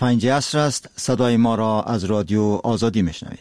5 عصر است. صدای ما را از رادیو آزادی میشنوید.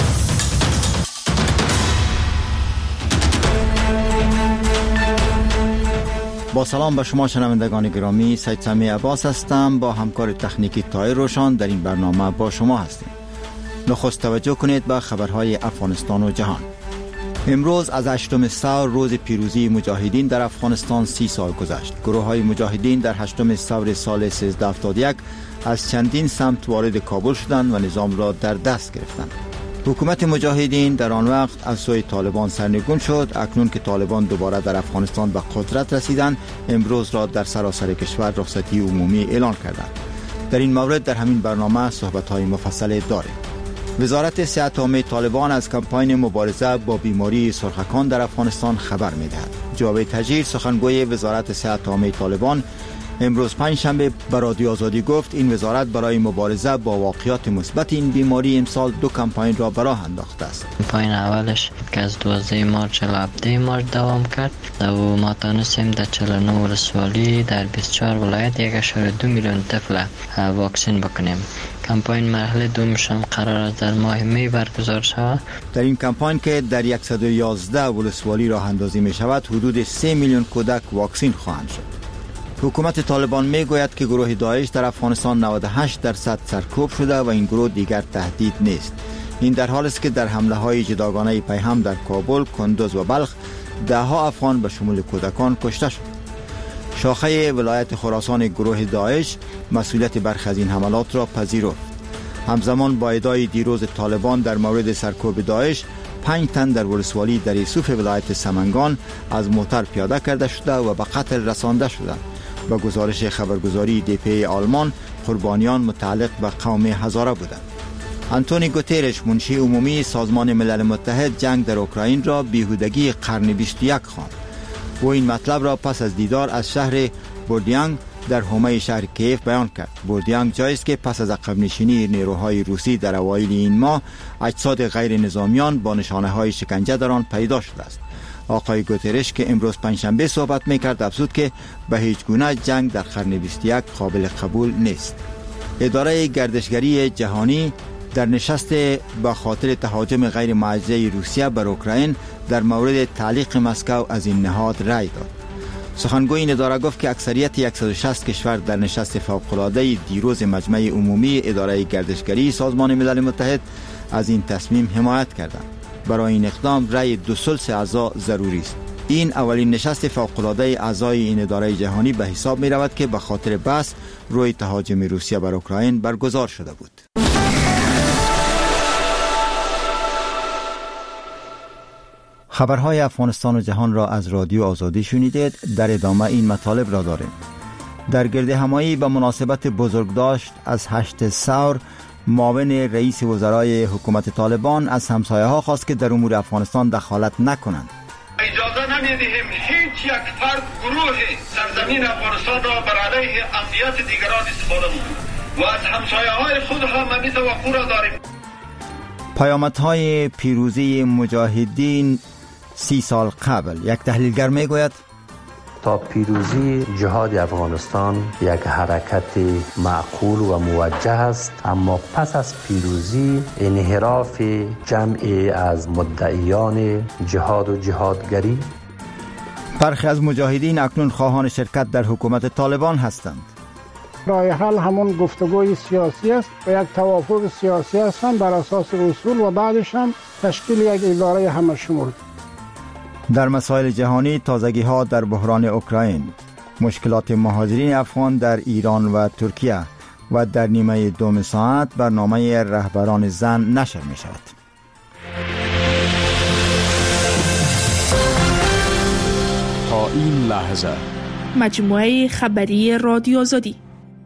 با سلام به شما شنوندگان گرامی، سید سمی عباس هستم. با همکار تکنیکی طاهر روشن در این برنامه با شما هستیم. نخست توجه کنید به خبرهای افغانستان و جهان. امروز از 8 ثور روز پیروزی مجاهدین در افغانستان 30 سال گذشت. گروه های مجاهدین در 8 ثور سال 1371 از چندین سمت وارد کابل شدند و نظام را در دست گرفتند. حکومت مجاهدین در آن وقت از سوی طالبان سرنگون شد. اکنون که طالبان دوباره در افغانستان به قدرت رسیدند، امروز را در سراسر کشور رخصتی عمومی اعلان کردند. در این مورد در همین برنامه صحبت‌های مفصل داریم. وزارت صحت عامه طالبان از کمپاین مبارزه با بیماری سرخکان در افغانستان خبر می‌دهد. جاوید تجیر، سخنگوی وزارت صحت عامه طالبان، امروز پنجشنبه به رادیو آزادی گفت این وزارت برای مبارزه با واقعیات مثبت این بیماری امسال 2 کمپاین را به راه انداخته است. کمپاین اولش که از 12 مارچ تا 17 مارچ دوام کرد و ما تانستیم در 49 ولسوالی در 24 ولایت 1.2 میلیون طفل واکسین بکنیم. کمپاین مرحله دومش هم قرار است در ماه می برگزار شود. در این کمپاین که در 111 ولسوالی راه اندازی می شود، حدود 3 میلیون کودک واکسین خواهند شد. حکومت طالبان می گوید که گروه داعش در افغانستان 98% سرکوب شده و این گروه دیگر تهدید نیست. این در حالی است که در حمله های جداگانه پیهم در کابل، کندوز و بلخ 10 افغان به شمول کودکان کشته شد. شاخه ولایت خراسان گروه داعش مسئولیت برخی از این حملات را پذیرفت. همزمان با ادعای دیروز طالبان در مورد سرکوب داعش، 5 تن در ولسوالی در یوسف ولایت سمنگان از موتر پیاده کرده شده و به قتل رسانده شدند. با گزارش خبرگزاری دی.پی آلمان، قربانیان متعلق به قوم هزاره بودند. آنتونی گوترش، منشی عمومی سازمان ملل متحد، جنگ در اوکراین را بیهودگی قرن 21 خواند. او این مطلب را پس از دیدار از شهر بوردیانگ در حومه شهر کیف بیان کرد. بوردیانگ جایی است که پس از عقب نشینی نیروهای روسی در اوایل این ماه، اجساد غیر نظامیان با نشانه‌های شکنجه در آن پیدا شده است. آقای گوترش که امروز پنجشنبه صحبت می‌کرد افزود که به هیچ گونه جنگ در قرن 21 قابل قبول نیست. اداره گردشگری جهانی در نشست به خاطر تهاجم غیر معجزه روسیه بر اوکراین در مورد تعلیق مسکو از این نهاد رأی داد. سخنگوی این اداره گفت که اکثریت 160 کشور در نشست فوق‌العاده دیروز مجمع عمومی اداره گردشگری سازمان ملل متحد از این تصمیم حمایت کردند. برای این اقدام رأی 2/3 اعضا ضروری است. این اولین نشست فوق‌العاده اعضای این اداره جهانی به حساب می رود که به خاطر بحث روی تهاجم روسیه بر اوکراین برگزار شده بود. خبرهای افغانستان و جهان را از رادیو آزادی شنیدید. در ادامه این مطالب را داریم. در گردهمایی به مناسبت بزرگداشت از 8 ثور، معاون رئیس وزرای حکومت طالبان از همسایه‌ها خواست که در امور افغانستان دخالت نکنند. اجازه نمی‌دهیم هیچ یک فرد گروه سرزمین افغانستان را بر علیه امنیت دیگران استفاده کنند و از همسایه‌های خود هم همین توقع را داریم. پیامدهای پیروزی مجاهدین 30 سال قبل. یک تحلیلگر میگوید تا پیروزی جهاد افغانستان یک حرکت معقول و موجه است، اما پس از پیروزی انحراف جمعی از مدعیان جهاد و جهادگری. برخی از مجاهدین اکنون خواهان شرکت در حکومت طالبان هستند. راه حل همون گفتگوی سیاسی است و یک توافق سیاسی است هم بر اساس اصول و بعدش هم تشکیل یک اداره همشمول. در مسائل جهانی، تازگی‌ها در بحران اوکراین، مشکلات مهاجرین افغان در ایران و ترکیه و در نیمه دوم ساعت برنامه رهبران زن نشر می شود. تا این لحظه مجموعه خبری رادیو آزادی.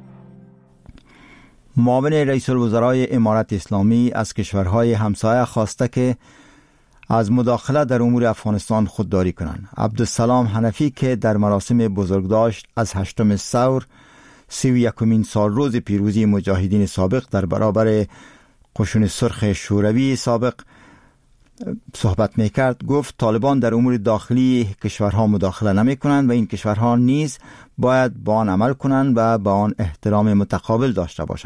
معاون رئیس الوزرای امارت اسلامی از کشورهای همسایه خواسته که از مداخله در امور افغانستان خودداری کنند. عبدالسلام حنفی که در مراسم بزرگداشت از 8 ثور 31مین سال روز پیروزی مجاهدین سابق در برابر قشون سرخ شوروی سابق صحبت میکرد، گفت طالبان در امور داخلی کشورها مداخله نمی کنند و این کشورها نیز باید با آن عمل کنند و با آن احترام متقابل داشته باشند.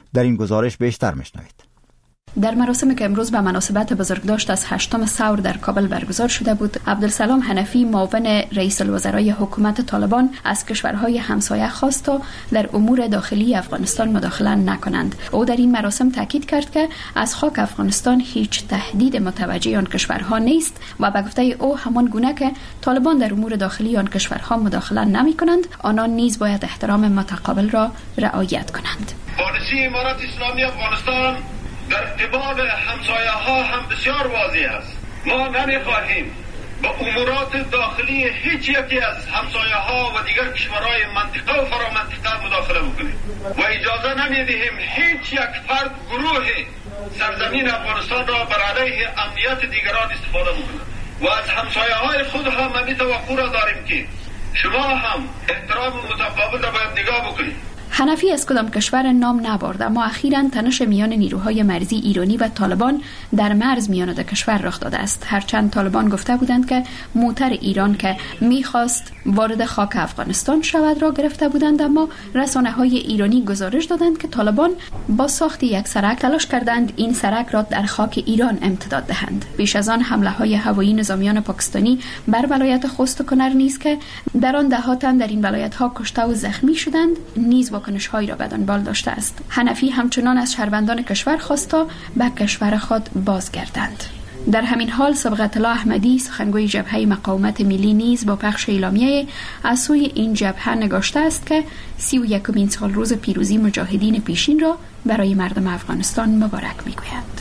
در این گزارش بیشتر میشنوید. در مراسمی که امروز به مناسبت بزرگداشت از 8م ثور در کابل برگزار شده بود، عبدالسلام حنفی معاون رئیس الوزرای حکومت طالبان از کشورهای همسایه خواست تا در امور داخلی افغانستان مداخله نکنند. او در این مراسم تاکید کرد که از خاک افغانستان هیچ تهدید متوجه آن کشورها نیست و به گفته او همان گونه که طالبان در امور داخلی آن کشورها مداخله نمی کنند، آنان نیز باید احترام متقابل را رعایت کنند. پالیسی امارت اسلامی افغانستان در ارتباط همسایه ها هم بسیار واضح است. ما نمیخواهیم با امورات داخلی هیچ یکی از همسایه ها و دیگر کشورهای منطقه و فرامنطقه مداخله بکنیم و اجازه نمیدهیم هیچ یک فرد گروه سرزمین افغانستان را بر علیه امنیت دیگران استفاده بکنند و از همسایه های خود هم ما توقع را داریم که شما هم احترام متقابل را باید نگاه بکنید. حنفی از کدام کشور نام نبرد، اما اخیراً تنش میان نیروهای مرزی ایرانی و طالبان در مرز میان دو کشور رخ داده است. هرچند طالبان گفته بودند که موتر ایران که میخواست وارد خاک افغانستان شود را گرفته بودند، اما رسانه‌های ایرانی گزارش دادند که طالبان با ساخت یک سرک تلاش کردند این سرک را در خاک ایران امتداد دهند. پیش از آن حمله‌های هوایی نظامیان پاکستانی بر ولایت خوست و کنر نیز که در آن دهات تن در این ولایت‌ها کشته و زخمی شدند نیز واکنش‌هایی را به دنبال داشته است. حنفی همچنان از شهروندان کشور خواست تا به کشور خود بازگردند. در همین حال صبغت الله احمدی سخنگوی جبهه مقاومت ملی نیز با پخش اعلامیه از سوی این جبهه نگاشته است که 31مین سال روز پیروزی مجاهدین پیشین را برای مردم افغانستان مبارک می‌گویند.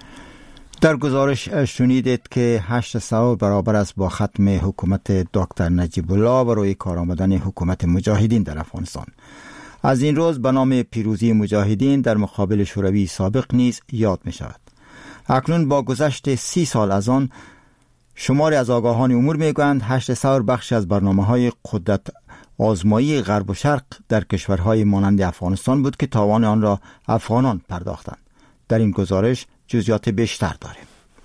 در گزارش شنیدید که 8 ثور برابر است با ختم حکومت دکتر نجیب الله و روی کار آمدن حکومت مجاهدین در افغانستان. از این روز به نام پیروزی مجاهدین در مقابل شوروی سابق نیز یاد می شود. اکنون با گذشت 30 سال از آن، شماری از آگاهان امور می گویند 8 ثور بخشی از برنامه‌های قدرت آزمایی غرب و شرق در کشورهای مانند افغانستان بود که تاوان آن را افغانان پرداختند. در این گزارش جزئیات بیشتر داریم.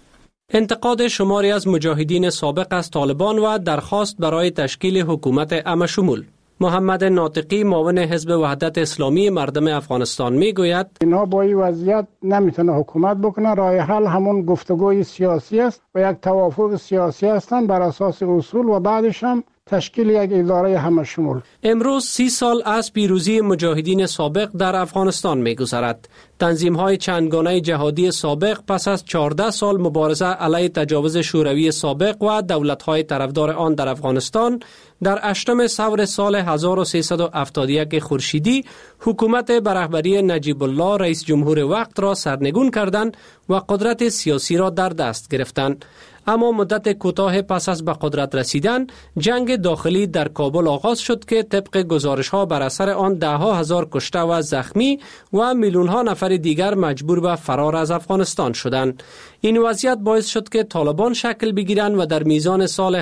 انتقاد شماری از مجاهدین سابق از طالبان و درخواست برای تشکیل حکومت عمه‌شمول. محمد ناطقی معاون حزب وحدت اسلامی مردم افغانستان میگوید اینا با این وضعیت نمیتونه حکومت بکنه. راه حل همون گفتگوی سیاسی است و یک توافق سیاسی هستند بر اساس اصول و بعدش هم تشکیل یک اداره همه‌شمول. امروز 30 سال از پیروزی مجاهدین سابق در افغانستان می‌گذرد. تنظیم‌های چندگانه جهادی سابق پس از 14 سال مبارزه علیه تجاوز شوروی سابق و دولت‌های طرفدار آن در افغانستان در 8م ثور سال 1371 خورشیدی حکومت به رهبری نجیب الله رئیس جمهور وقت را سرنگون کردند و قدرت سیاسی را در دست گرفتند. اما مدت کوتاه پس از به قدرت رسیدن، جنگ داخلی در کابل آغاز شد که طبق گزارش‌ها بر اثر آن ده‌ها هزار کشته و زخمی و میلیون‌ها نفر دیگر مجبور به فرار از افغانستان شدند. این وضعیت باعث شد که طالبان شکل بگیرند و در میزان سال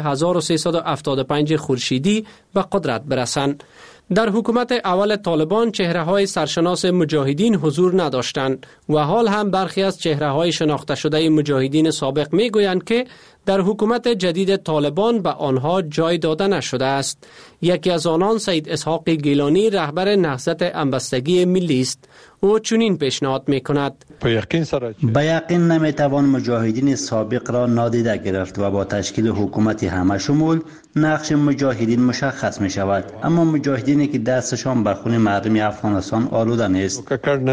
1375 خورشیدی به قدرت برسند. در حکومت اول طالبان چهره‌های سرشناس مجاهدین حضور نداشتند و حال هم برخی از چهره‌های شناخته شده مجاهدین سابق می‌گویند که در حکومت جدید طالبان به آنها جای داده نشده است. یکی از آنان سید اسحاق گیلانی رهبر نهضت همبستگی ملی است. او چنین پیشنهاد می‌کند: به یقین نمی‌توان مجاهدین سابق را نادیده گرفت و با تشکیل حکومت همه‌شمول نقش مجاهدین مشخص می‌شود، اما مجاهدینی که دستشان بر خون مردم افغانستان آلوده نیست.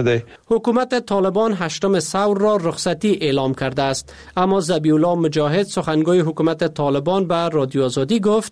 حکومت طالبان 8م ثور را رخصتی اعلام کرده است، اما ذبیح الله مجاهد سخنگوی حکومت طالبان به رادیو آزادی گفت: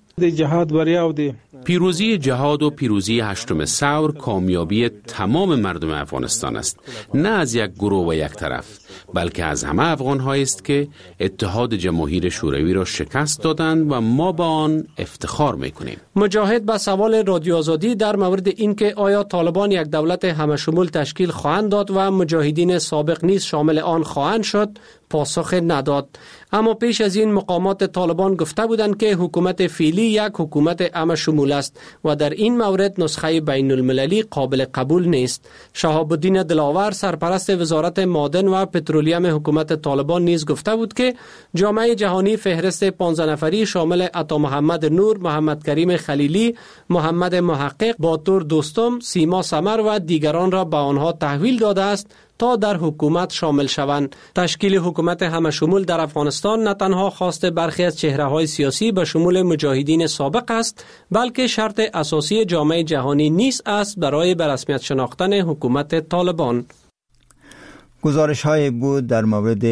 پیروزی جهاد و پیروزی 8م ثور کامیابی تمام مردم افغانستان است، نه از یک گروه و یک طرف، بلکه از همه افغان‌هایی است که اتحاد جماهیر شوروی را شکست دادند و ما با آن افتخار می‌کنیم. مجاهد به سوال رادیو آزادی در مورد اینکه آیا طالبان یک دولت همه‌شمول تشکیل خواهند داد و مجاهدین سابق نیز شامل آن خواهند شد، پاسخ نداد. اما پیش از این مقامات طالبان گفته بودند که حکومت فعلی یک حکومت عام شمول است و در این مورد نسخه بین المللی قابل قبول نیست. شهاب الدین دلاور سرپرست وزارت معدن و پترولیوم حکومت طالبان نیز گفته بود که جامعه جهانی فهرست 15 نفری شامل عطا محمد نور، محمد کریم خلیلی، محمد محقق، باتور دوستم، سیما سمر و دیگران را به آنها تحویل داده است تا در حکومت شامل شوند. تشکیل حکومت همشمول در افغانستان نه تنها خواست برخی از چهره‌های سیاسی به شمول مجاهدین سابق است، بلکه شرط اساسی جامعه جهانی نیز است برای به رسمیت شناختن حکومت طالبان. گزارش‌های بود در مورد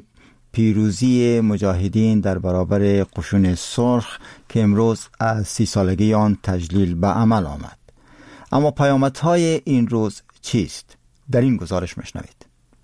پیروزی مجاهدین در برابر قشون سرخ که امروز از 30 سالگی آن تجلیل به عمل آمد. اما پیامدهای این روز چیست؟ در این گزارش مشنوید.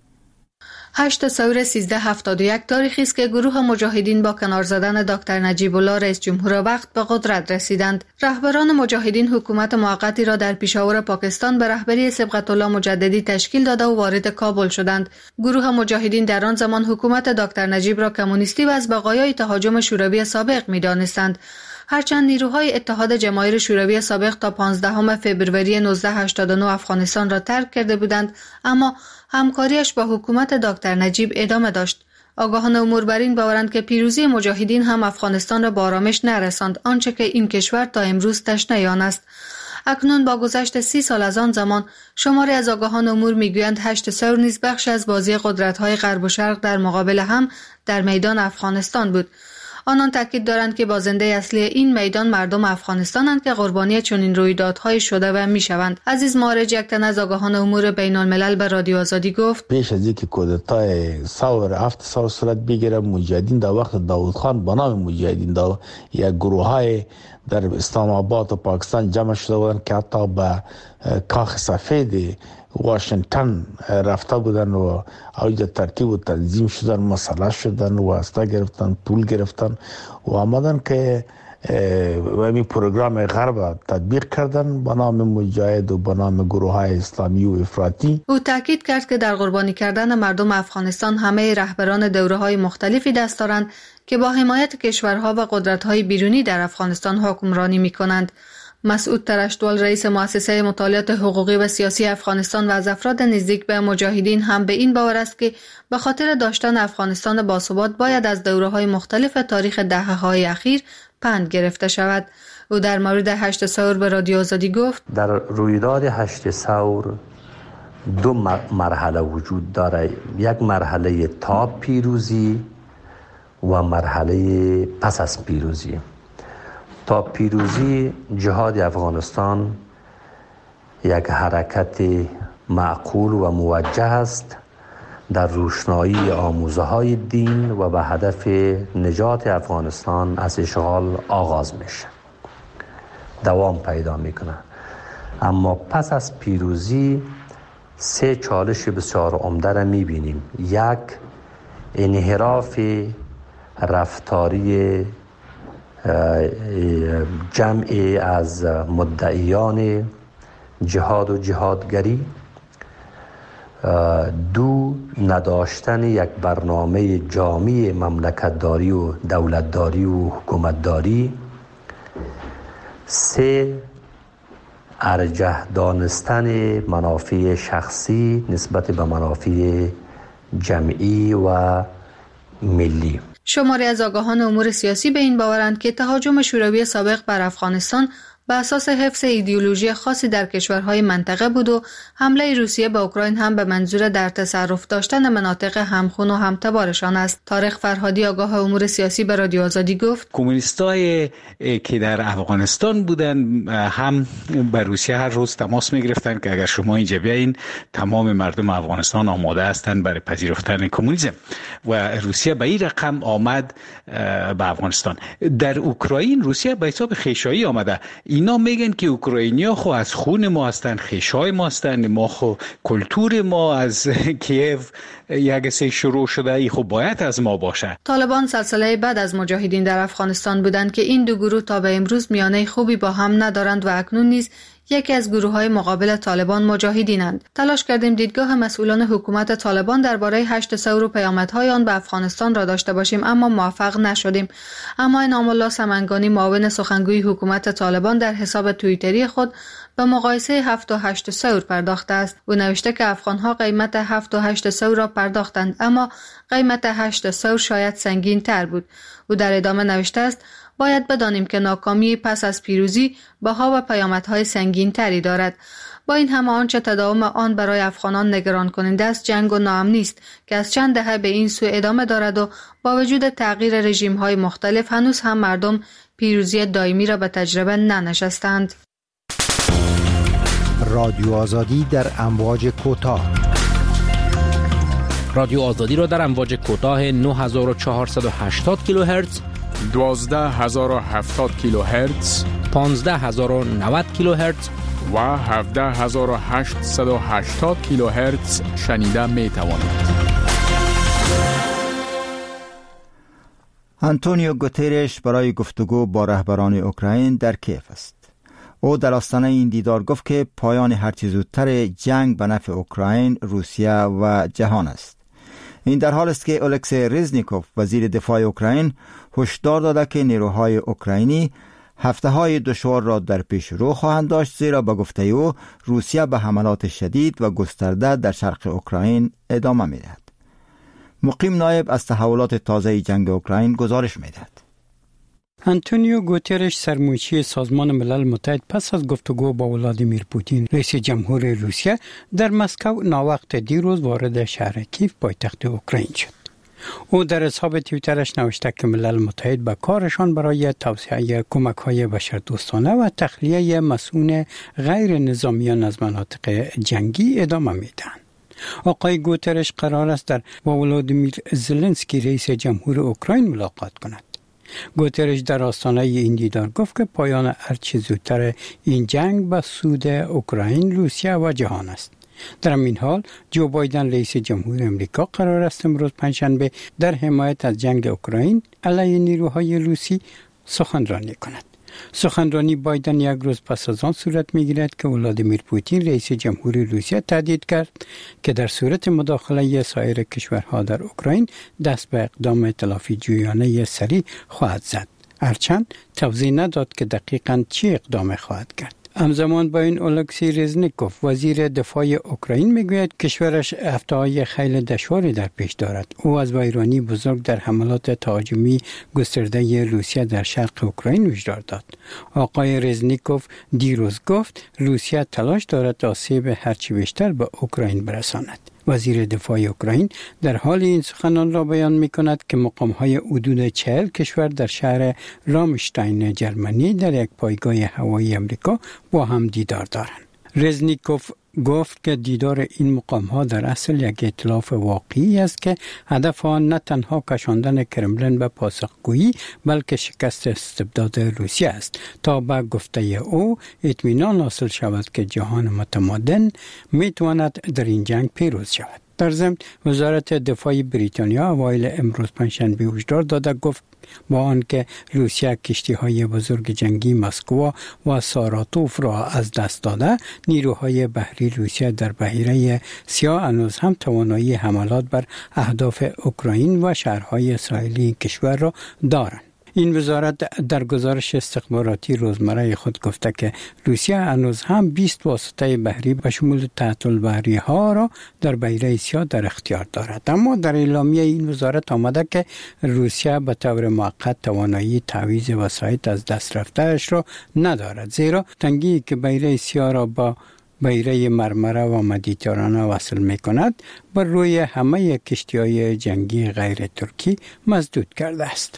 8 سور 1371 تاریخی است که گروه مجاهدین با کنار زدن دکتر نجیب الله رئیس جمهور وقت به قدرت رسیدند. رهبران مجاهدین حکومت موقتی را در پیشاور پاکستان به رهبری صبغت الله مجددی تشکیل داده و وارد کابل شدند. گروه مجاهدین در آن زمان حکومت دکتر نجیب را کمونیستی و از بقایای تهاجم شوروی سابق می‌دانستند. هرچند نیروهای اتحاد جماهیر شوروی سابق تا 15 فوریه 1989 افغانستان را ترک کرده بودند، اما همکاریش با حکومت دکتر نجیب ادامه داشت. آگاهان امور بر این باورند که پیروزی مجاهدین هم افغانستان را به آرامش نرساند، آنچه که این کشور تا امروز تشنه آن است. اکنون با گذشت 30 سال از آن زمان، شماری از آگاهان امور میگویند 8 سور نیز بخش از بازی قدرت‌های غرب و شرق در مقابل هم در میدان افغانستان بود. آنان تاکید دارند که بازنده اصلی این میدان مردم افغانستانند که قربانی چنین رویدادهای شده و میشوند. عزیز مارج، یک تن از آگاهان امور بین الملل به رادیو آزادی گفت: پیش از اینکه کودتای ثور 7 سال صورت بگیره، مجاهدین در وقت داود خان به نام مجاهدین یک گروه‌های در اسلام آباد و پاکستان جمع شده بودند که حتی به کاخ سفید واشنگتن رفته بودن و اوج ترتیب و تنظیم شدن، مسلح شدن و اسلحه گرفتن، پول گرفتن و آمدن که این پروگرام غرب تطبیق کردن به نام مجاهد و به نام گروه‌های اسلامی و افراطی. او تاکید کرد که در قربانی کردن مردم افغانستان همه رهبران دوره‌های مختلفی دست دارند که با حمایت کشورها و قدرت‌های بیرونی در افغانستان حکمرانی می‌کنند. مسعود ترشتوال، رئیس مؤسسه مطالعات حقوقی و سیاسی افغانستان و از افراد نزدیک به مجاهدین، هم به این باور است که به خاطر داشتن افغانستان باثبات باید از دوره‌های مختلف تاریخ دهه‌های اخیر پند گرفته شود. او در مورد 8 سور به رادیو آزادی گفت: در رویداد 8 سور 2 مرحله وجود داره. یک مرحله تا پیروزی و مرحله پس از پیروزی. تا پیروزی جهاد افغانستان یک حرکت معقول و موجه است در روشنایی آموزه‌های دین و به هدف نجات افغانستان از اشغال آغاز میشه، دوام پیدا میکنه. اما پس از پیروزی 3 چالش بسیار عمده را میبینیم. یک، انحراف رفتاری جمعی از مدعیان جهاد و جهادگری. 2، نداشتن یک برنامه جامع مملکتداری و دولتداری و حکومتداری. 3، ارجح دانستن منافع شخصی نسبت به منافع جمعی و ملی. شماری از آگاهان امور سیاسی به این باورند که تهاجم شوروی سابق بر افغانستان به اساس حفظ ایدئولوژی خاصی در کشورهای منطقه بود و حمله روسیه به اوکراین هم به منظور در تصرف داشتن مناطق همخون و همتبارشان است. طارق فرهادی، آگاه امور سیاسی، به رادیو آزادی گفت: کمونیستای که در افغانستان بودن هم به روسیه هر روز تماس می‌گرفتن که اگر شما اینجا بیاین تمام مردم افغانستان آماده هستند برای پذیرفتن کمونیسم و روسیه به این رقم آمد به افغانستان. در اوکراین روسیه به حساب خیشایی آمده. اینا میگن که اوکراینیا خو از خون ما هستن، خیشای ما هستن، ما خو کلتور ما از کیف یک سه شروع شده، ای خو باید از ما باشه. طالبان سلسله بعد از مجاهدین در افغانستان بودند که این 2 گروه تا به امروز میانه خوبی با هم ندارند و اکنون نیز یکی از گروه‌های مقابل طالبان مجاهدینند. تلاش کردیم دیدگاه مسئولان حکومت طالبان درباره 8 ثور و پیامدهای آن به افغانستان را داشته باشیم، اما موفق نشدیم. اما انعام الله سمنگانی، معاون سخنگوی حکومت طالبان، در حساب توییتری خود به مقایسه 7 و 8 ثور پرداخته است. او نوشته که افغان‌ها قیمت 7 و 8 ثور را پرداختند، اما قیمت 8 ثور شاید سنگین تر بود. او در ادامه نوشته است: باید بدانیم که ناکامی پس از پیروزی بها و پیامدهای سنگین تری دارد. با این همه آنچه تداوم آن برای افغانان نگران کننده است جنگ و ناامنی است که از چند دهه به این سو ادامه دارد و با وجود تغییر رژیم‌های مختلف هنوز هم مردم پیروزی دائمی را به تجربه ننشستند. رادیو آزادی در امواج کوتاه. رادیو آزادی را در امواج کوتاه 9480 کیلوهرتز، 12070 کیلوهرتز، 15090 کیلوهرتز و 17880 کیلوهرتز شنیده می توانید. آنتونیو گوترش برای گفتگو با رهبران اوکراین در کیف است. او در آستانه این دیدار گفت که پایان هرچه زودتر جنگ به نفع اوکراین، روسیه و جهان است. این در حال است که اولکسی رزنیکوف، وزیر دفاع اوکراین، هشدار داده که نیروهای اوکراینی هفته‌های دشوار را در پیش رو خواهند داشت، زیرا به گفته او روسیه به حملات شدید و گسترده در شرق اوکراین ادامه می‌دهد. مقیم نایب از تحولات تازه جنگ اوکراین گزارش می‌دهد. آنتونیو گوترش، سرمایه‌چی سازمان ملل متحد، پس از گفتگو با ولادیمیر پوتین، رئیس جمهور روسیه، در مسکو ناوقت دیروز وارد شهر کیف، پایتخت اوکراین شد. او در حساب توییترش نوشته که ملل متحد به کارشان برای توسعه کمک‌های بشردوستانه و تخلیه مسئولین غیر نظامیان از مناطق جنگی ادامه میدهند. آقای گوترش قرار است در با ولادیمیر زلنسکی، رئیس جمهور اوکراین، ملاقات کند. گوترش در آستانه این دیدار گفت که پایان هرچه زودتر این جنگ به سود اوکراین، روسیه و جهان است. در این حال جو بایدن، رئیس جمهور امریکا، قرار است امروز پنجشنبه در حمایت از جنگ اوکراین علیه نیروهای روسی سخنرانی کند. سخنرانی بایدن یک روز پس از آن صورت می‌گیرد که ولادیمیر پوتین، رئیس جمهور روسیه، تهدید کرد که در صورت مداخله سایر کشورها در اوکراین دست به اقدام تلافی جویانه سریع خواهد زد، هرچند توضیح نداد که دقیقاً چه اقدام خواهد کرد. همزمان با این اولکسی رزنیکوف، وزیر دفاع اوکراین، میگوید کشورش هفته‌های خیلی دشواری در پیش دارد. او از ویرانی بزرگ در حملات تهاجمی گسترده روسیه در شرق اوکراین هشدار داد. آقای رزنیکوف دیروز گفت روسیه تلاش دارد آسیب هرچی بیشتر به اوکراین برساند. وزیر دفاع اوکراین در حال این سخنان را بیان می کند که مقام‌های حدود 40 کشور در شهر رامشتاین جرمنی در یک پایگاه هوایی امریکا با هم دیدار دارند. رزنیکوف گفت که دیدار این مقام‌ها در اصل یک ائتلاف واقعی است که هدف آن نه تنها کشاندن کرملین به پاسخگویی بلکه شکست استبداد روسیه است تا به گفته او اطمینان حاصل شود که جهان متمدن میتواند در این جنگ پیروز شود. در ضمن وزارت دفاع بریتانیا اوایل امروز پنجشنبه هشدار داده گفت با آنکه روسیه کشتی‌های بزرگ جنگی مسکو و ساراتوف را از دست داده، نیروهای بحری روسیه در بحیره سیاه هنوز هم توانایی حملات بر اهداف اوکراین و شهرهای ساحلی کشور را دارند. این وزارت در گزارش استخباراتی روزمره خود گفته که روسیه هنوز هم 20 واسطه بحری به شمول تحت‌البحری ها را در بحیره سیاه در اختیار دارد. اما در اعلامیه این وزارت آمده که روسیه به طور موقت توانایی تعویض وسایط از دست رفته‌اش را ندارد، زیرا تنگی که بحیره سیاه را با بحیره مرمره و مدیترانه وصل می کند بر روی همه کشتی‌های جنگی غیر ترکی مسدود کرده است.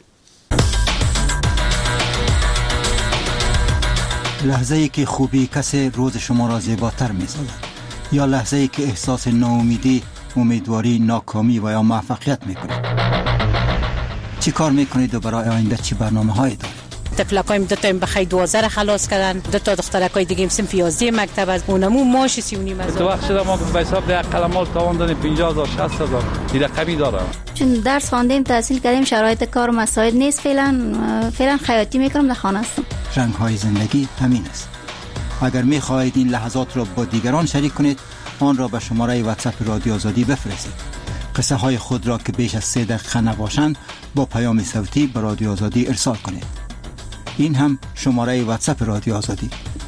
لحظه‌ای که خوبی کسی روز شما را زیباتر می‌سازد، یا لحظه‌ای که احساس ناامیدی، امیدواری، ناکامی و یا موفقیت می‌کنید. چی کار می‌کنید و برای آینده چی برنامه‌هایی دارید؟ طفلکایم دو تا بخیر 12 خلاص کردن، دو تا دخترکای دیگه صنف 11 مکتب از اونمو ماش 39 هزار. تو وقت شده ما به حساب یک قلمال تاوان دادیم 50000 60000 این رقمی داره. چون درس خواندیم، تحصیل کردیم، شرایط کار مساعد نیست، فعلا خیاطی میکنم، در خانه هستم. رنگ‌های زندگی همین است. اگر می خواهید این لحظات را با دیگران شریک کنید، آن را به شماره واتساپ رادیو آزادی بفرستید. قصه های خود را که بیش از 3 دقیقه نباشند با پیام صوتی به رادیو آزادی ارسال کنید. این هم شماره واتساپ رادیو آزادی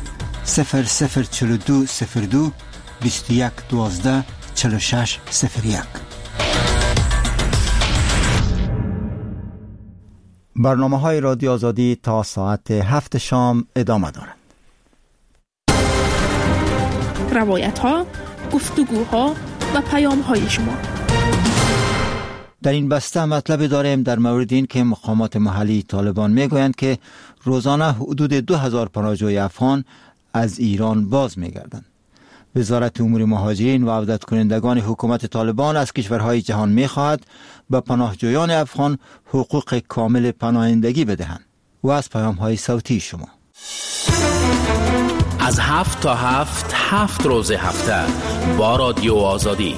004202 2112 4601. برنامه های رادیو آزادی تا ساعت 7 شام ادامه دارند. روایت ها، گفتگوها و پیام های شما. در این بسته مطلب داریم در مورد این که مقامات محلی طالبان میگویند که روزانه حدود 2000 پناهجوی افغان از ایران باز میگردند. وزارت امور مهاجرین و عودت کنندگان حکومت طالبان از کشورهای جهان میخواهد به پناهجویان افغان حقوق کامل پناهندگی بدهند. و از پیام‌های صوتی شما از 7 تا 7 روز هفته با رادیو آزادی.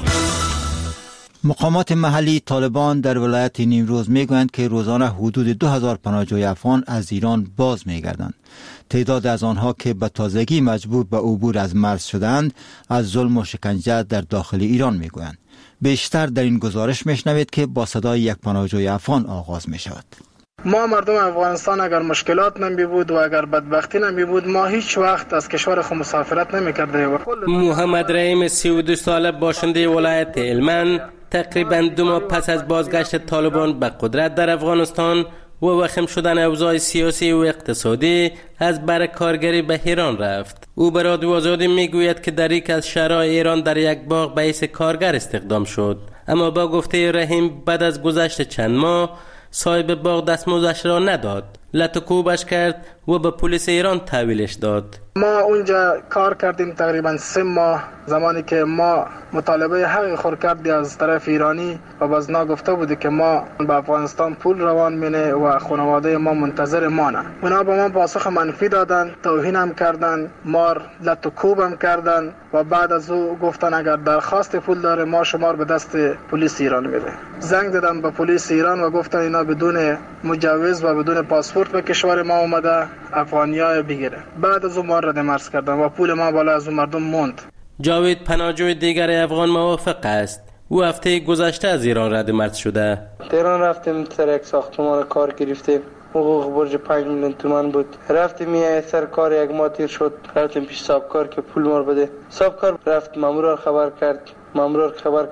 مقامات محلی طالبان در ولایت نیمروز میگویند که روزانه حدود 2000 پناهجوی افغان از ایران باز میگردند. تعداد از آنها که به تازگی مجبور به عبور از مرز شدند از ظلم و شکنجه در داخل ایران میگویند. بیشتر در این گزارش میشنوید که با صدای یک پناهجوی افغان آغاز میشود. ما مردم افغانستان اگر مشکلات نمی بود و اگر بدبختی نمی بود ما هیچ وقت از کشور خود مسافرت نمی کردیم. محمد رحیم 32 ساله باشنده ولایت هلمند تقریباً 2 ماه پس از بازگشت طالبان به قدرت در افغانستان و وخیم شدن اوضاع سیاسی و اقتصادی از بر کارگری به ایران رفت. او به رادیو آزادی میگوید که در یک از شهرهای ایران در یک باغ به حیث کارگر استخدام شد، اما با گفته رحیم بعد از گذشت چند ماه صاحب باغ دستمزدش را نداد، لط و کوبش کرد و به پلیس ایران تحویلش داد. ما اونجا کار کردیم تقریبا 3 ماه، زمانی که ما مطالبه حق خور کردی از طرف ایرانی و بازنا گفته بودی که ما به افغانستان پول روان مینه و خانواده ما منتظر مانه. اونا به ما پاسخ منفی دادن، توهین هم کردن، مار لط و کوب هم کردن و بعد از او گفتن اگر درخواست پول داره ما شما به دست پلیس ایران میده. زنگ دادم به پلیس ایران و گفتن اینا بدون مجوز و بدون پاسپورت به کشور ما اومده افغانیا بگیره. بعد از اون ما رد مرز کردن و پول ما بالا از مردم موند. جاوید پناهجوی دیگر افغان موافق است. او هفته گذشته از ایران رد مرز شده. تهران رفتیم سر یک ساختمان کار گرفتیم، حقوق برج 5 میلیون تومان بود. رفتیم یه سر کار یک ماه تیر شد، رفتیم پیش صاحبکار که پول مار بده. صاحبکار رفت مامور خبر کرد، مامور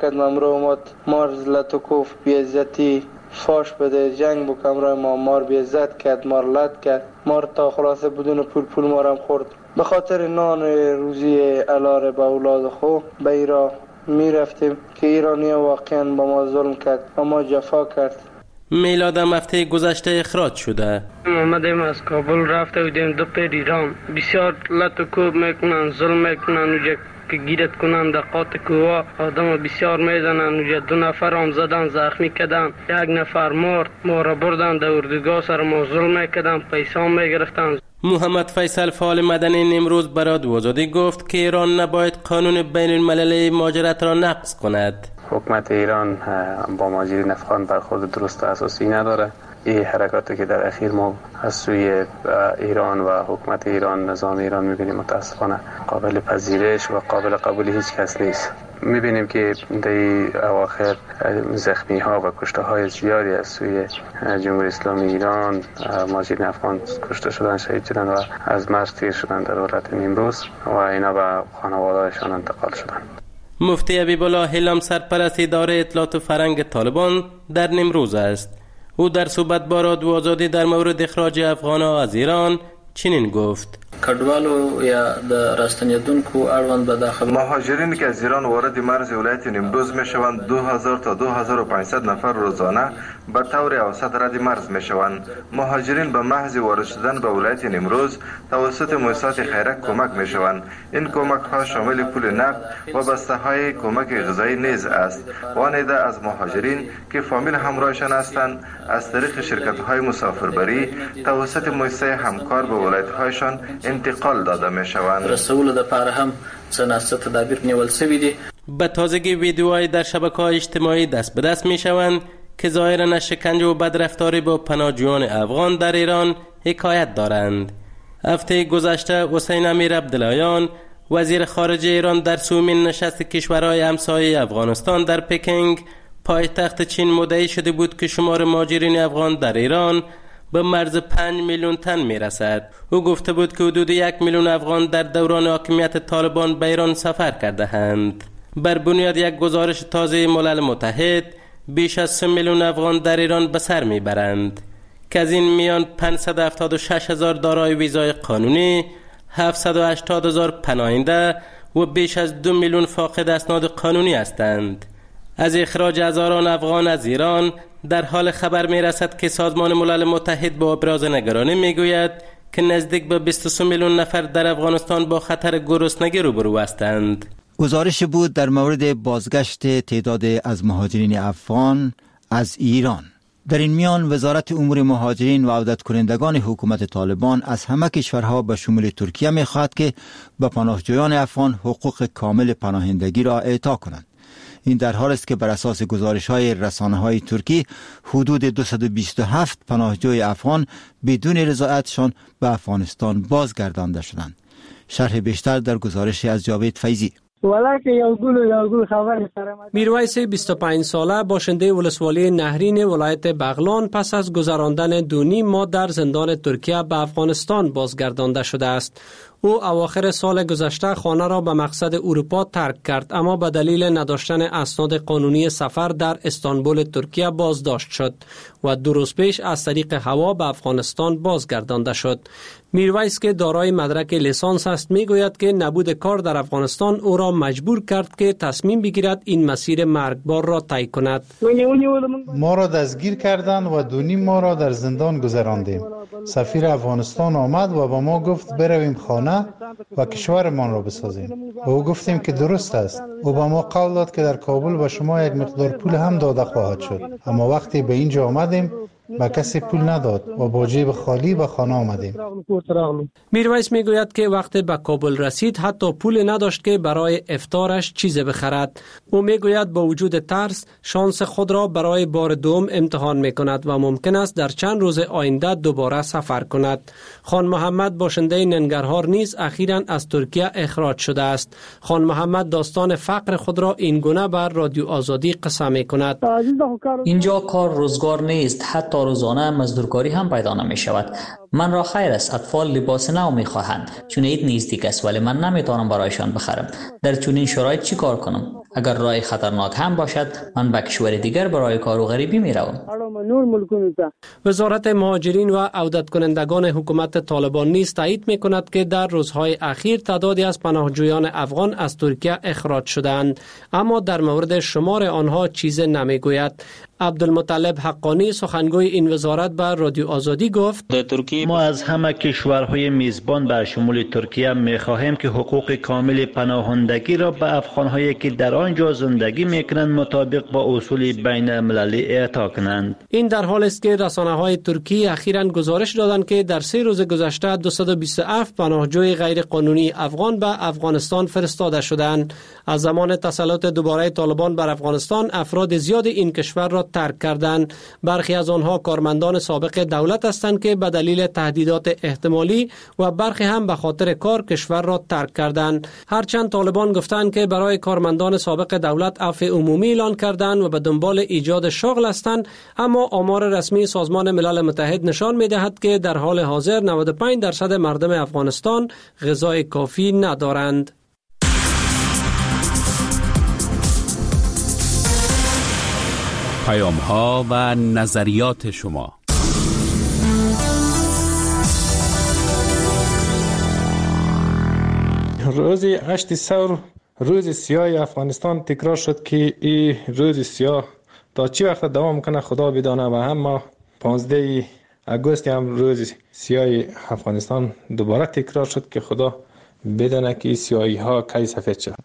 اومد مار لطوکوف بی‌عزتی فاش بده، جنگ با کمرای ما، مار بی‌عزت کرد، مار لط کرد، مار تا خلاصه بدون پول مارم خورد. به خاطر نان روزی الاره با اولاد خو به ایران می رفتیم که ایرانی واقعا با ما ظلم کرد و ما جفا کرد. میلادم هفته گذشته اخراج شده. اومدیم از کابل رفته بودیم 2 پیر ایران، بسیار لط و کوب میکنن، ظلم میکنن، اونجا که گیرت کنن در قاط کوها آدم بسیار میزنن. اونجا 2 نفر هم زدن، زخمی کردن، 1 نفر مرد، ما را بردن در اردوگاه، سر ما ظلم میکردن، پیسه هم میگرفتن. محمد فیصل فعال مدنی امروز به رادیو آزادی گفت که ایران نباید قانون بین المللی مهاجرت را نقض کند. حکومت ایران با مهاجرین افغان برخورد درست و اساسی نداره. این حرکاتی که در اخیر ما از سوی ایران و حکومت ایران، نظام ایران میبینیم متاسفانه قابل پذیرش و قابل قبول هیچ کس نیست. میبینیم که در اواخر زخمی ها و کشته های زیادی از سوی جمهوری اسلامی ایران مهاجرین افغان کشته شدن، شهید شدن و از مرز تیر شدن در ولایت نیمروز و اینا به خانواده‌شان انتقال شدن. مفتی حبیب الله هلم سرپرست اداره اطلاعات و فرهنگ طالبان در نیمروز است. او در صحبت با رادیو آزادی در مورد اخراج افغان‌ها از ایران چنین گفت: کډوالو یا د راستنیدونکو اړوند به داخل مهاجرینی که از ایران وارد مرز ولایت نیمروز میشوند 2000 تا 2500 نفر روزانه به طور اوسط رد مرز میشوند. مهاجرین به محض وارد شدن به ولایت نیمروز توسط مؤسسات خیریه کمک میشوند. این کمک ها شامل پول نقد و بسته های کمک غذایی نیز است. وانیده از مهاجرین که فامیل همراهشان هستند از طریق شرکت های مسافربری توسط مؤسسه همکار به ولایت هایشان انتقال داده می شوند. رسول د پاره هم سناست تدابیر نیول شوی دی. به تازگی ویدیوهای در شبکه‌های اجتماعی دست به دست می شوند که ظاهراً از شکنجه و بدرفتاری با پناهجویان افغان در ایران حکایت دارند. هفته گذشته حسین امیر عبداللهیان وزیر خارجه ایران در سومین نشست کشورهای همسایه افغانستان در پکینگ پایتخت چین مدعی شده بود که شمار مهاجرین افغان در ایران به مرز 5 میلیون تن میرسد. او گفته بود که حدود 1 میلیون افغان در دوران حاکمیت طالبان به ایران سفر کرده اند. بر بنیاد یک گزارش تازه ملل متحد بیش از 3 میلیون افغان در ایران به سر میبرند که از این میان 576,000 دارای ویزای قانونی، 780,000 پناهنده و بیش از 2 میلیون فاقد اسناد قانونی هستند. از اخراج هزاران افغان از ایران در حال خبر می رسد که سازمان ملل متحد با ابراز نگرانی می گوید که نزدیک به 23 میلیون نفر در افغانستان با خطر گرسنگی روبرو هستند. گزارش بود در مورد بازگشت تعداد از مهاجرین افغان از ایران. در این میان وزارت امور مهاجرین و عودت کنندگان حکومت طالبان از همه کشورها به شمول ترکیه می خواهد که به پناهجویان افغان حقوق کامل پناهندگی را اعطا کنند. این در حال است که بر اساس گزارش‌های رسانه‌های ترکی حدود 227 پناهجوی افغان بدون رضایتشان به افغانستان بازگردانده شدند. شرح بیشتر در گزارش از جاوید فیضی. میرویس 25 ساله باشنده ولسوالی نهرین ولایت بغلان پس از گذراندن 2.5 ماه در زندان ترکیه به افغانستان بازگردانده شده است. او اواخر سال گذشته خانه را به مقصد اروپا ترک کرد، اما به دلیل نداشتن اسناد قانونی سفر در استانبول ترکیه بازداشت شد و 2 روز پیش از طریق هوا به افغانستان بازگردانده شد. میرویس که دارای مدرک لیسانس است میگوید که نبود کار در افغانستان او را مجبور کرد که تصمیم بگیرد این مسیر مرگبار را طی کند. ما را دستگیر کردند و 2.5 ماه را در زندان گذراندیم. سفیر افغانستان آمد و با ما گفت برویم خانه و کشورمان را بسازیم. و او گفتیم که درست است. او با ما قول داد که در کابل به شما یک مقدار پول هم داده خواهد شد. اما وقتی به اینجا آمدیم با کسی پول نداد و با جیب خالی به خانه آمدیم. میرویس میگوید که وقتی به کابل رسید حتی پول نداشت که برای افطارش چیز بخرد. او میگوید با وجود ترس شانس خود را برای بار دوم امتحان میکند و ممکن است در چند روز آینده دوباره سفر کند. خان محمد باشنده ننگرهار نیز اخیراً از ترکیه اخراج شده است. خان محمد داستان فقر خود را این گونه بر رادیو آزادی قصه میکند. اینجا کار روزگار نیست، حتی روزانه مزدورکاری هم پیدا نمی شود. من را خیر است، اطفال لباس نو می خواهند چون عید نزدیک است، ولی من نمیتوانم برایشان بخرم. در چنین شرایط چی کار کنم؟ اگر راه خطرناک هم باشد من به کشور دیگر برای کار و غریبی می روم. وزارت مهاجرین و عودت کنندگان حکومت طالبان نیز تایید می کند که در روزهای اخیر تعدادی از پناهجویان افغان از ترکیه اخراج شدند، اما در مورد شمار آنها چیز نمی گوید. عبدالمطلب حقانی سخنگوی این وزارت بر رادیو آزادی گفت ما از همه کشورهای میزبان بر شمول ترکیه می‌خواهیم که حقوق کامل پناهندگی را به افغان‌هایی که در آنجا زندگی می‌کنند مطابق با اصول بین المللی اعطا کنند. این در حال است که رسانه‌های ترکی اخیراً گزارش دادند که در 3 روز گذشته 227 پناهجوی غیر قانونی افغان به افغانستان فرستاده شدند. از زمان تسلط دوباره طالبان بر افغانستان افراد زیاد این کشور را ترک کردند. برخی از آنها کارمندان سابق دولت هستند که به دلیل تهدیدات احتمالی و برخی هم به خاطر کار کشور را ترک کردند. هرچند طالبان گفتند که برای کارمندان سابق دولت عفو عمومی اعلان کردند و به دنبال ایجاد شغل هستند، اما آمار رسمی سازمان ملل متحد نشان می‌دهد که در حال حاضر 95% مردم افغانستان غذای کافی ندارند. پیام‌ها و نظریات شما. روز 8 ثور روز سیاه افغانستان تکرار شد که این روز سیاه تا چی وقت دوام کنه خدا بدانه و هم 15 اگست هم روز سیاه افغانستان دوباره تکرار شد که خدا بدانه که سیاهی ها کی سفید شد.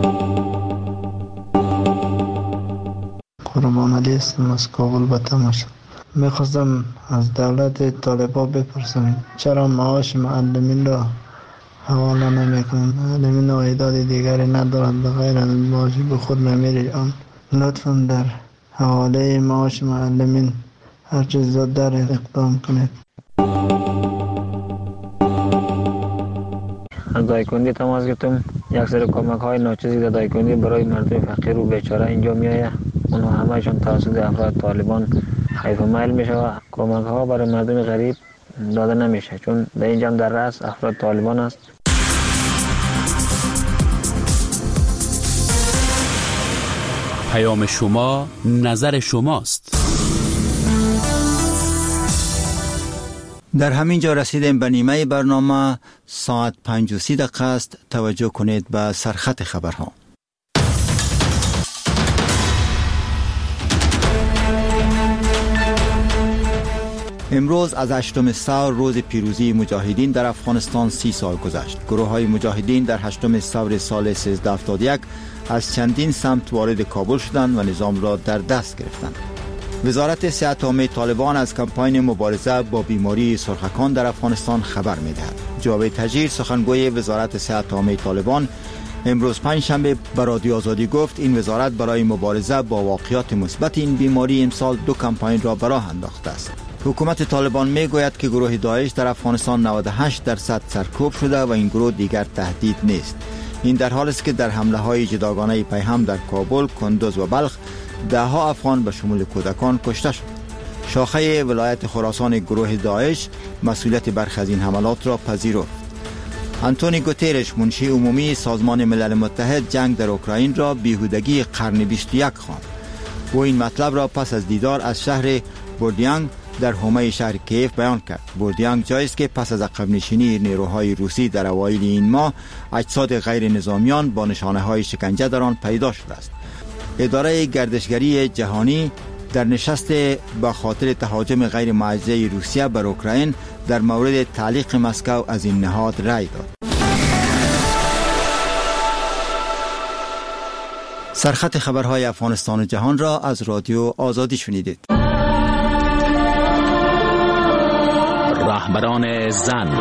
قربان علی هستم از کابل به تماشا. میخواستم از دولت طالبان بپرسم چرا معاش معلمین را حواله نمیکنن؟ معلمین ایداد دیگری ندارند بغیر از معاشی به خود نمیره. لطفا در حواله معاش معلمین هر چیز زودتر اقدام کنید. از دایکندی تماس گرفتم. یک سری کمک های ناچیزی در دایکندی برای مردم فقیر و بیچاره انجام میآید. اونها همهشون توسط افراد طالبان حیف میل میشه. کمک ها برای مردم غریب داده نمیشه، چون در اینجا در رأس افراد طالبان است. پیام شما، نظر شماست. در همین جا رسیدیم به نیمه برنامه. ساعت 5:30 است. توجه کنید به سرخط خبرها. امروز از 8 ثور روز پیروزی مجاهدین در افغانستان 30 سال گذشت. گروه های مجاهدین در 8 ثور سال 1371 از چندین سمت وارد کابل شدند و نظام را در دست گرفتند. وزارت صحت عامه طالبان از کمپاین مبارزه با بیماری سرخکان در افغانستان خبر می‌دهد. جاوید تجیر سخنگوی وزارت صحت عامه طالبان امروز پنجشنبه به رادیو آزادی گفت این وزارت برای مبارزه با واقعیات مثبت این بیماری امسال 2 کمپاین را به راه انداخته است. حکومت طالبان میگوید که گروه داعش در افغانستان 98% سرکوب شده و این گروه دیگر تهدید نیست. این در حالی است که در حمله های جداگانه پیهم در کابل، کندوز و بلخ دهها افغان به شمول کودکان کشته شد. شاخه ولایت خراسان گروه داعش مسئولیت برخی از این حملات را پذیرفت. آنتونی گوترش منشی عمومی سازمان ملل متحد جنگ در اوکراین را بیهودگی قرن 21 خواند. او این مطلب را پس از دیدار از شهر بوردیانگ در حومه شهر کیف بیان کرد. بوردیانگ جایی است که پس از عقب نشینی نیروهای روسی در اوایل این ماه اجساد غیر نظامیان با نشانه های شکنجه در آن پیدا شده است. اداره گردشگری جهانی در نشست به خاطر تهاجم غیر معجزه روسیه بر اوکراین در مورد تعلیق مسکو از این نهاد رأی داد. سرخط خبرهای افغانستان و جهان را از رادیو آزادی شنیدید. رهبران زن.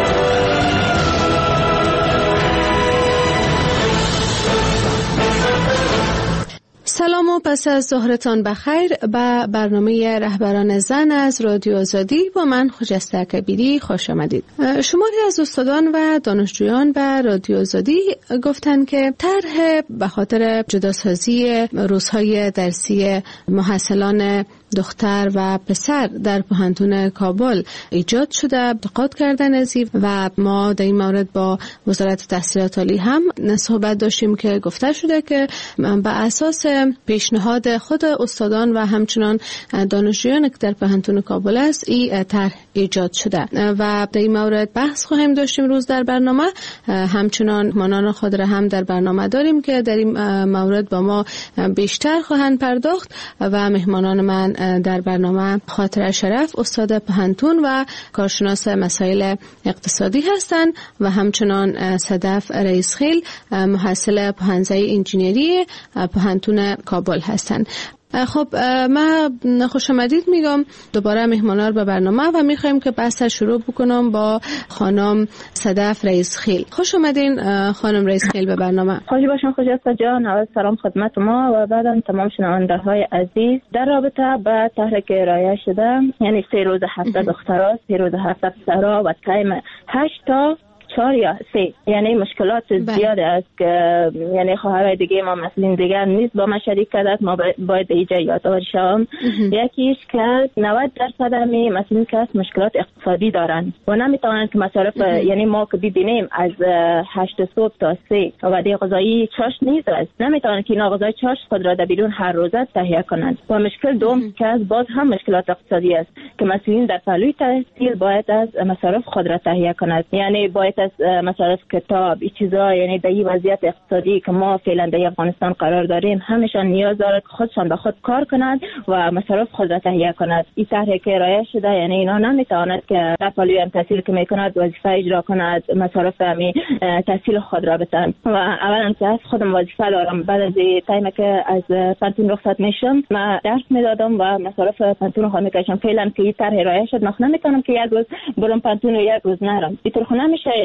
سلام و پس از ظهرتان بخیر به برنامه رهبران زن از رادیو آزادی با من خجسته کبیری خوش آمدید. شماری از استادان و دانشجویان به رادیو آزادی گفتند که طرح به خاطر جداسازی روزهای درسی محصلان دختر و پسر در پوهنتون کابل ایجاد شده انتقاد کردن ازی و ما در این مورد با وزارت تحصیلات عالی هم صحبت داشتیم که گفته شده که به اساس پیشنهاد خود استادان و همچنان دانشجویان که در پوهنتون کابل است این طرح ایجاد شده و در این مورد بحث خواهیم داشتیم روز در برنامه. همچنان مهمانان خود را هم در برنامه داریم که در این مورد با ما بیشتر خواهند پرداخت و مهمانان من در برنامه خاطر شرف استاد پوهنتون و کارشناس مسائل اقتصادی هستند و همچنان صدف رئیسخیل محصل پوهنځی انجینری پوهنتون کابل هستند. خب من خوش آمدید میگم دوباره مهمانان به برنامه و میخوایم که بحث شروع بکنم با خانم صدف رئیسخیل. خوش آمدین خانم رئیسخیل به برنامه. خوش باشین خجسته جان. اول سلام خدمت ما و بعدم تمام شنونده های عزیز. در رابطه با طرحی که ارائه شده، یعنی 3 روز هفته دخترها، 3 روز هفته پسرها و تایم 8 تا 4 یا 3، یعنی مشکلات زیاد است که یعنی خواهرای دیگه ما مثلا دیگر نیست با ما شریک کرد. ما باید اینجا یادآور شوم یکیش که 90% همی مثلا کس مشکلات اقتصادی دارن و نمیتونن که مصارف یعنی ما که دیدیم از 8 صبح تا 3 و دی غذایی چاش نیست است، نمیتونن که اینا غذای چاش خود را در بیرون هر روزه تهیه کنند. و مشکل دوم که باز هم مشکلات اقتصادی است که مثلا در پهلوی تحصیل باید از مصارف خود را تهیه کند، یعنی باید از مصارف کتاب این چیزا، یعنی در این وضعیت اقتصادی که ما فعلا در افغانستان قرار داریم همشان نیاز دارد که خودشان به خود کار کنند و مصارف خود را تهیه کنند. این طرحی که ارائه شده یعنی اینا نمیتواند که در پهلوی تحصیل که میکند وظیفه اجرا کند، مصارف همی تحصیل خود را بتن. و اولا که از خودم وظیفه دارم، بعد از تایمی که از پانتون رخصت میشم ما درس میدادم و مصارف پانتون خود میکشم. فعلا که این طرح ارائه شد ما نمیتونم که یک روز برم پانتون و یک روز نرم. اینطور نمیشه،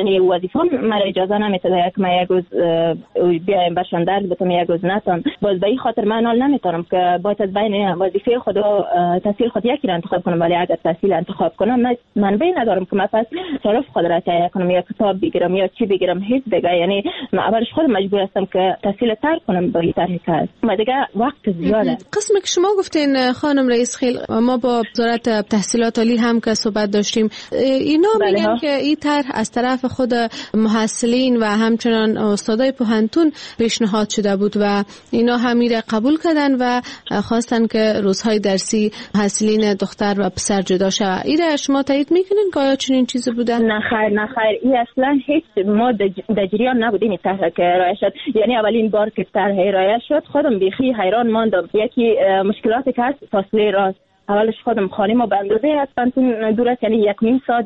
یعنی وظیفه من اجازه نمیده که من یک روز بیایم برشان درس بتم یک روز نتم. باز به این خاطر من حال نمیتونم که باید از بین وظیفه خود و تحصیل خود یکی را انتخاب کنم، ولی اگر تحصیل انتخاب کنم من بین ندارم که من پس صرف خود را تهیه کنم یا کتاب بگیرم یا چی بگیرم، هیچ دیگه. یعنی من اولش خود مجبور هستم که تحصیل ترک کنم با این طرح کار. ما دیگه وقت زیاده. قسمی که شما گفتین خانم رئیس خیل، ما با وزارت تحصیلات عالی هم که صحبت داشتیم، اینا میگن که این طرح از طرف خود محصلین و همچنان استادای پوهنتون پیشنهاد شده بود و اینا همیره قبول کردن و خواستن که روزهای درسی محصلین دختر و پسر جدا شود. ایره شما تایید میکنین که آیا چنین چیزی بوده؟ نه خیر این اصلا هیچ ما در جریان نبودیم این طرح که ارائه شد. یعنی اولین بار که طرح ارائه شد خودم بیخی حیران ماندم. یکی مشکلاتی که هست فاصله راست، اولش خودم خانه ما به اندازه هستن دور است، یعنی 1.5 ساعت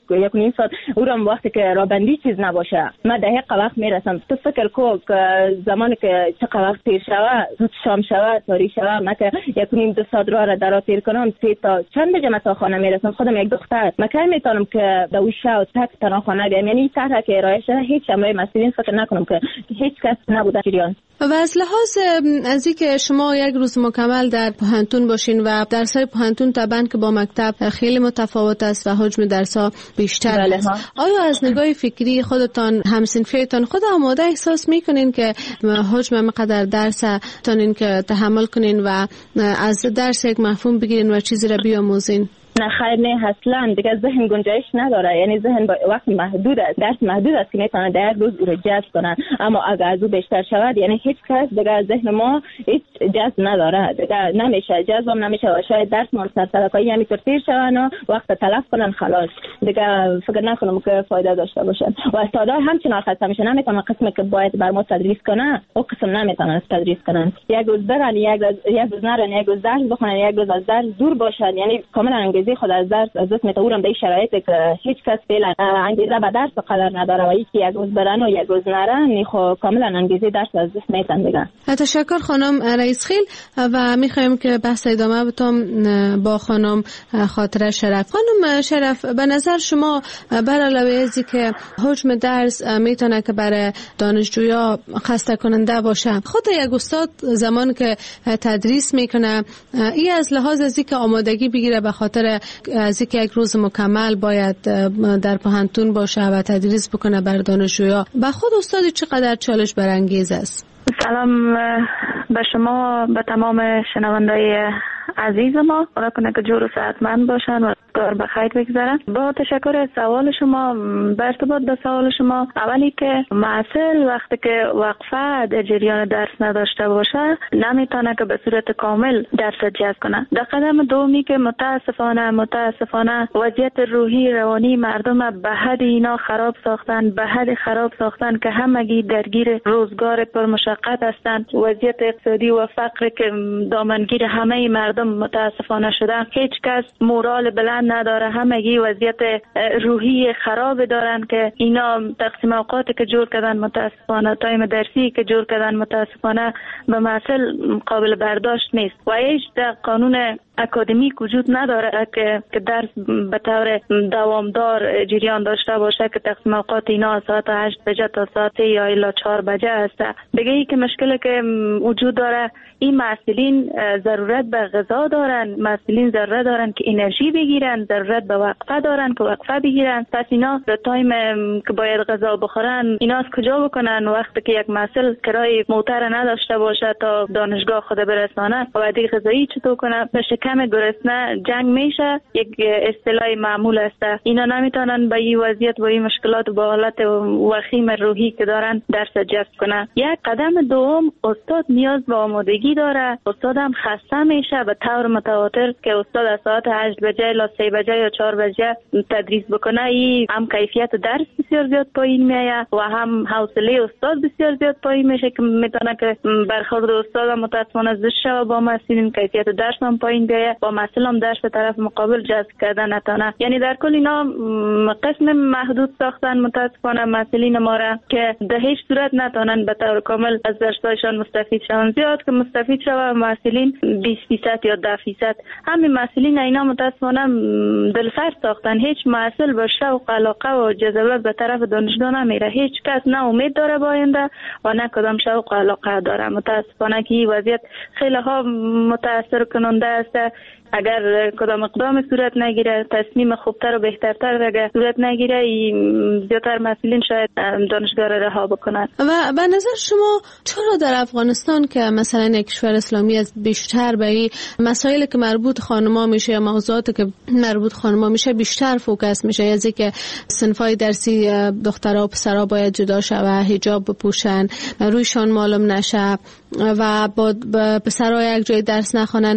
او را وقتی که رابندی چیز نباشه من دقیق وقت میرسم. تو فکر کو که زمانی که چه وقت تیر شوه، زود شام شوه، تاریک شوه، من که 1.5-2 ساعت را در تیر کنم 3 تا چند بجه تا خانه میرسم. خودم یک دختر من کی میتونم که دویشه و تک تنها خانه بیام. یعنی طرح که ارائه شده هیچ امروی مسئولین فکر نکنم که هیچ کس نبوده جریان. و از لحاظ از اینکه شما یک روز مکمل در پوهنتون باشین و درس‌های پوهنتون طبعاً که با مکتب خیلی متفاوت است و حجم درس‌ها بیشتر است، آیا از نگاه فکری خودتان همسنفیتان خود آماده احساس می‌کنین که حجم مقدار درستان که تحمل کنین و از درس یک مفهوم بگیرین و چیزی را بیاموزین؟ نه خیر نه اصلا دیگه ذهن گنجایش نداره. یعنی ذهن با وقت محدود است، درس محدود است که میتونه در یک روز رو جذب کنن. اما اگر از او بیشتر شود یعنی هیچ کس دیگه ذهن ما هیچ جذب نداره، دیگه نمیشه جذب نمیشه و شاید درس ما سرسرکایی یعنی تیر شون و وقت تلف کنن خلاص. دیگه فکر نکنم که فایده داشته باشن و استادا همچنان خسته میشن، نمیتونن قسمی که باید بر ما تدریس کنه او قسم نمیتونن تدریس کنن. یک روز برن یک روز نرن، یک روز درس بخونن، یک روز از درس دور باشن. یعنی کاملا خود از درس از دست میتورم به شرایطی که هیچ کس فعلا انگیزه به درس قدر نداره و یکی یک روز برن و یک روز نرن خو کاملا انگیزه درس از دست میتن دیگه. تشکر خانم رئیس خیل و میخوایم که بحث ادامه بدم با خانم خاطره شرف. خانم شرف، به نظر شما بر علاوه از که حجم درس میتونه که برای دانشجویا خسته کننده باشه، خود یک استاد زمان که تدریس میکنه این از لحاظ از اینکه آمادگی بگیره به خاطر از اینکه یک روز مکمل باید در پوهنتون باشه و تدریس بکنه بر دانشجویا، به خود استاد چقدر چالش برانگیز است؟ سلام به شما، به تمام شنوندای عزیز ما. خدا کنه که جور و صحتمند باشن و کار بخیر بگذارن. با تشکر از سوال شما، به ارتباط به سوال شما، اولی که محصل وقتی که وقفه در جریان درس نداشته باشه نمیتونه که به صورت کامل درس جذب کنه. در قدم دومی که متاسفانه وضعیت روحی روانی مردم به حد اینا خراب ساختن که همگی درگیر روزگار پرمشقت هستند. وضعیت اقتصادی و فقر که دامنگیر همه مردم متاسفانه شده، هیچ کس مورال بلند نداره، همگی وضعیت روحی خراب دارن که اینا تقسیم اوقاتی که جور کردن متاسفانه، تایم درسی که جور کردن متاسفانه به محصل قابل برداشت نیست و هیچ در قانون اکادمیک وجود نداره که درس به طور دوامدار جریان داشته باشه که تقسیم اوقات اینا ساعت 8 بجه تا ساعت یا الی 4 بجه است. دیگه ای که مشکلی که وجود داره، این محصلین ضرورت به غذا دارن، محصلین ضرورت دارن که انرژی بگیرن، ضرورت به وقفه دارن که وقفه بگیرن. پس اینا در تایم که باید غذا بخورن اینا از کجا بکنن وقتی که یک محصل کرای موتر نداشته باشه تا دانشگاه خود برسانه و بعد غذایی چطور کنه؟ کم گرسنه جنگ میشه، یک اصطلاح معمول است. اینا نمیتونن با این وضعیت و این مشکلات با حالت وخیم روحی که دارن درس جذب کنه. یک قدم دوم، استاد نیاز به آمادگی داره. استاد هم خسته میشه به طور متواتر که استاد از ساعت 8 بجه الی 3 بجه یا 4 بجه تدریس بکنه. این هم کیفیت درس بسیار زیاد پایین میاد و هم حوصله استاد بسیار زیاد پایین میشه که میتونه که برخورد استاد متاسفانه زشت شود با محصلین، کیفیت درس هم پایین بیاد، با محصل هم درس به طرف مقابل جذب کردن نتونه. یعنی در کل اینا قسم محدود ساختن متاسفانه محصلین ما را که در هیچ صورت نتونن به طور کامل از درسایشان مستفید شون. زیاد که مستفید شوه محصلین 20% یا یا 10%. همین مسئولین اینا متاسفانه دلسرد ساختن. هیچ مسئول با شوق علاقه و جذبه به طرف دانشگاه نمیره. هیچ کس نه امید داره با آینده و نه کدام شوق و علاقه داره. متاسفانه که این وضعیت خیلی ها متاثر کننده است. اگر کدام اقدام صورت نگیره، تصمیم خوبتر و بهترتر اگر صورت نگیره، زیادتر مسئولین شاید دانشگاه را رها بکنند. و به نظر شما چرا در افغانستان که مثلا یک کشور اسلامی است بیشتر به این مسائلی که مربوط خانم‌ها میشه یا موضوعاتی که مربوط خانم‌ها میشه بیشتر فوکس میشه، از اینکه صنف‌های درسی دخترها و پسرها باید جدا شود، حجاب بپوشن، رویشان معلوم نشه و با پسرها یک جای درس نخوانن،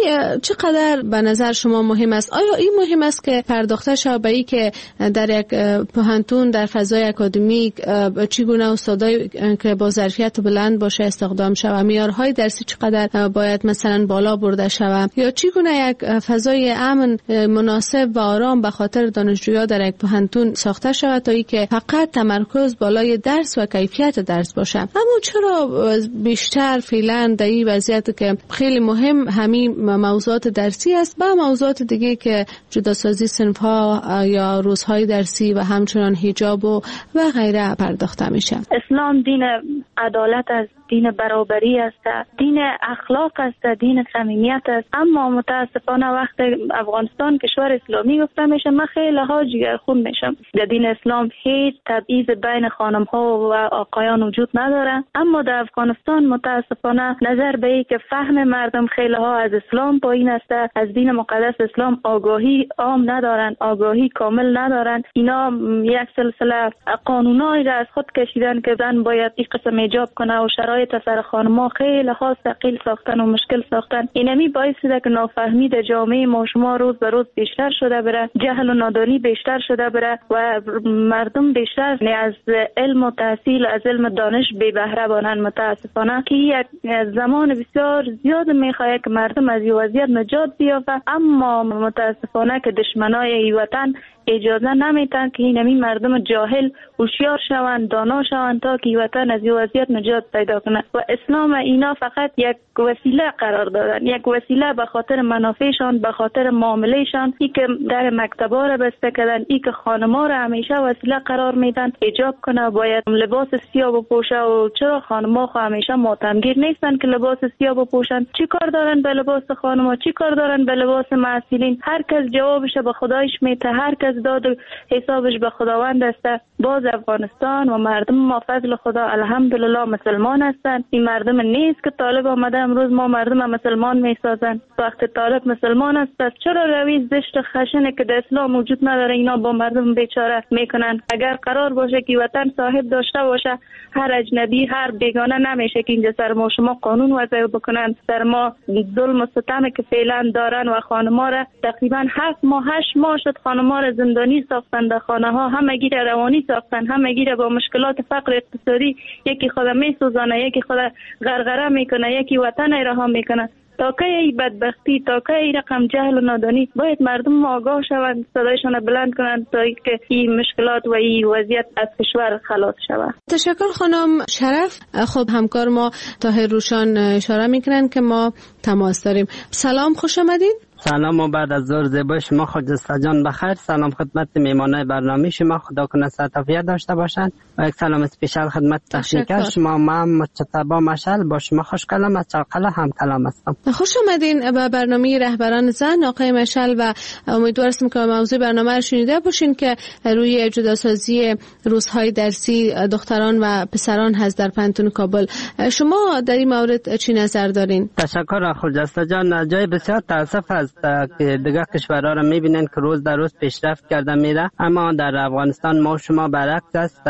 چقدر به نظر شما مهم است؟ آیا این مهم است که پرداخته شود به این که در یک پوهنتون در فضای اکادمیک چگونه استادایی که با ظرفیت بلند باشه استخدام شود، معیارهای درسی چقدر باید مثلا بالا برده شود، یا چگونه یک فضای امن مناسب و آرام به خاطر دانشجویان در یک پوهنتون ساخته شود تا اینکه فقط تمرکز بالای درس و کیفیت درس باشه. اما چرا بیشتر فعلا در این وضعیت که خیلی مهم همین موضوعات درسی است با موضوعات دیگه که جداسازی صنف‌ها یا روزهای درسی و همچنان حجاب و غیره پرداخته میشه؟ اسلام دین عدالت است، دین برابری است، دین اخلاق است، دین صمیمیت است. اما متاسفانه وقت افغانستان کشور اسلامی گفته میشه، من خیلی ها جگرخون میشم. در دین اسلام هیچ تبعیض بین خانم ها و آقایان وجود نداره. اما در افغانستان متاسفانه نظر به این که فهم مردم خیلی ها از اسلام پایین است، از دین مقدس اسلام آگاهی عام ندارن، آگاهی کامل ندارن. اینا یک سلسله قانونایی را از خود کشیدن که زن باید این قسم حجاب کنه و شرایط سر خانم‌ها خیلی خاص ثقیل ساختن و مشکل ساختن. اینمی باعث شده که نافهمی در جامعه ما شما روز به روز بیشتر شده بره، جهل و نادانی بیشتر شده بره و مردم بیشتر از علم و تحصیل، از علم دانش بی بهره بانن. متاسفانه که یک زمان بسیار زیاد میخواد که مردم از این وضعیت نجات بیافته، اما متاسفانه که دشمنای این وطن اجازه نمیتن که این مردم جاهل هوشیار شوند، دانا شوند تا که وطن از این وضعیت نجات پیدا کنه. و اسلام اینا فقط یک وسیله قرار دادن، یک وسیله به خاطر منافعشان، به خاطر معاملهشان. ای که در مکتبا را بسته کردن، ای که خانم‌ها را همیشه وسیله قرار میدن حجاب کنه، باید لباس سیاه بپوشه. و چرا خانم‌ها همیشه ماتمگیر نیستن که لباس سیاه بپوشن؟ چی کار دارن به لباس خانم‌ها؟ چی کار دارن به لباس مسئولین؟ هر کس جوابش به خدایش میته، هر کس داد حسابش به خداوند است. باز افغانستان و مردم ما فضل خدا الحمدلله مسلمان هستند. این مردم نیست که طالب آمده امروز ما مردم مسلمان میسازن. وقت طالب مسلمان است، پس چرا روی زشت خشنه که در اسلام وجود نداره اینا با مردم بیچاره میکنن؟ اگر قرار باشه که وطن صاحب داشته باشه، هر اجنبی، هر بیگانه نمیشه که اینجا سر ما شما قانون وضع بکنن، سر ما ظلم و ستم که فعلا دارن. و خانم‌ها را تقریبا 7 ماه 8 ماه شد خانم‌ها را زندانی ساختن در خانه ها، همگی را روانی ساختن، همگی را با مشکلات فقر اقتصادی، یکی خود میسوزانه، یکی خود غرغره میکنه، یکی وطن رها میکنه. تا که این بدبختی، تا که این رقم جهل و نادانی، باید مردم آگاه شوند، صدایشان بلند کنند تا که این مشکلات و این وضعیت از کشور خلاص شود. تشکر خانم شرف. خب همکار ما طاهر روشان اشاره میکنن که ما تماس داریم. سلام، خوش آمدید. سلام و بعد از ظهر زیبای شما خجسته جان بخیر. سلام خدمت میمانای برنامه شما، خدا کنه صحت داشته باشند. و یک سلام اسپیشال خدمت تکنیکر شما. من مجتبی مشعل با شما خوش کلام از چاقلا هم کلام هستم. خوش آمدین به برنامه رهبران زن آقای مشعل و امیدوارم که موضوع برنامه رو شنیده باشین که روی جداسازی روزهای درسی دختران و پسران هست در پنتون کابل. شما در این مورد چی نظر دارین؟ تشکر خجسته جان. جای بسیار تاسف است که دیگه کشورها را میبینن که روز در روز پیشرفت کرده میره، اما در افغانستان ما شما برعکس است.